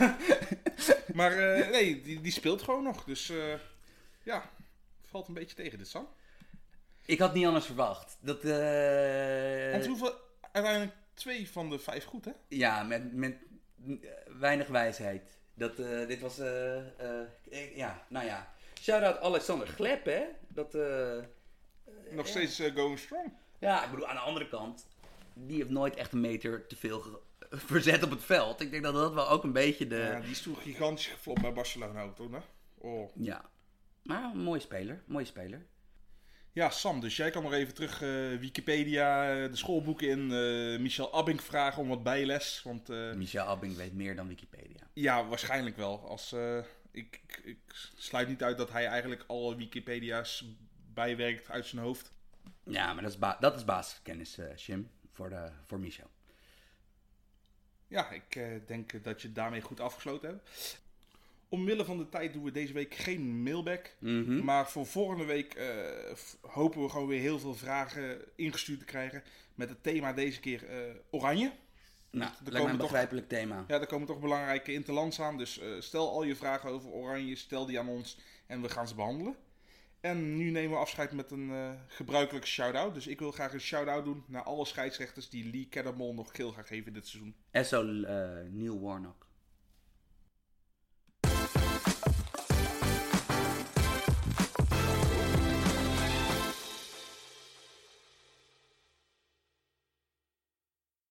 Maar nee, die speelt gewoon nog. Dus ja, valt een beetje tegen dit, Sam. Ik had niet anders verwacht. Want hoeveel uiteindelijk 2 van de 5 goed, hè? Ja, met weinig wijsheid. Dit was, ja, nou ja. Shout-out Alexander Gleb, hè? Nog steeds going strong. Ja, ik bedoel, aan de andere kant, die heeft nooit echt een meter te veel verzet op het veld. Ik denk dat dat wel ook een beetje de... Ja, die is toen gigantisch geflopt bij Barcelona ook, toen, hè? Oh. Ja, maar een mooie speler. Ja, Sam, dus jij kan nog even terug Wikipedia, de schoolboeken in, Michel Abink vragen om wat bijles. Want, Michel Abink weet meer dan Wikipedia. Ja, waarschijnlijk wel. Ik sluit niet uit dat hij eigenlijk alle Wikipedia's bijwerkt uit zijn hoofd. Ja, maar dat is basiskennis, Jim, voor Michel. Ja, ik denk dat je het daarmee goed afgesloten hebt. Omwille van de tijd doen we deze week geen mailback. Mhm. Maar voor volgende week hopen we gewoon weer heel veel vragen ingestuurd te krijgen. Met het thema deze keer oranje. Nou, Er lijkt me komen een toch- begrijpelijk thema. Ja, er komen toch belangrijke interlands aan. Dus stel al je vragen over Oranje, stel die aan ons en we gaan ze behandelen. En nu nemen we afscheid met een gebruikelijke shout-out. Dus ik wil graag een shout-out doen naar alle scheidsrechters die Lee Cattermole nog geel gaan geven dit seizoen. Esso Neil Warnock.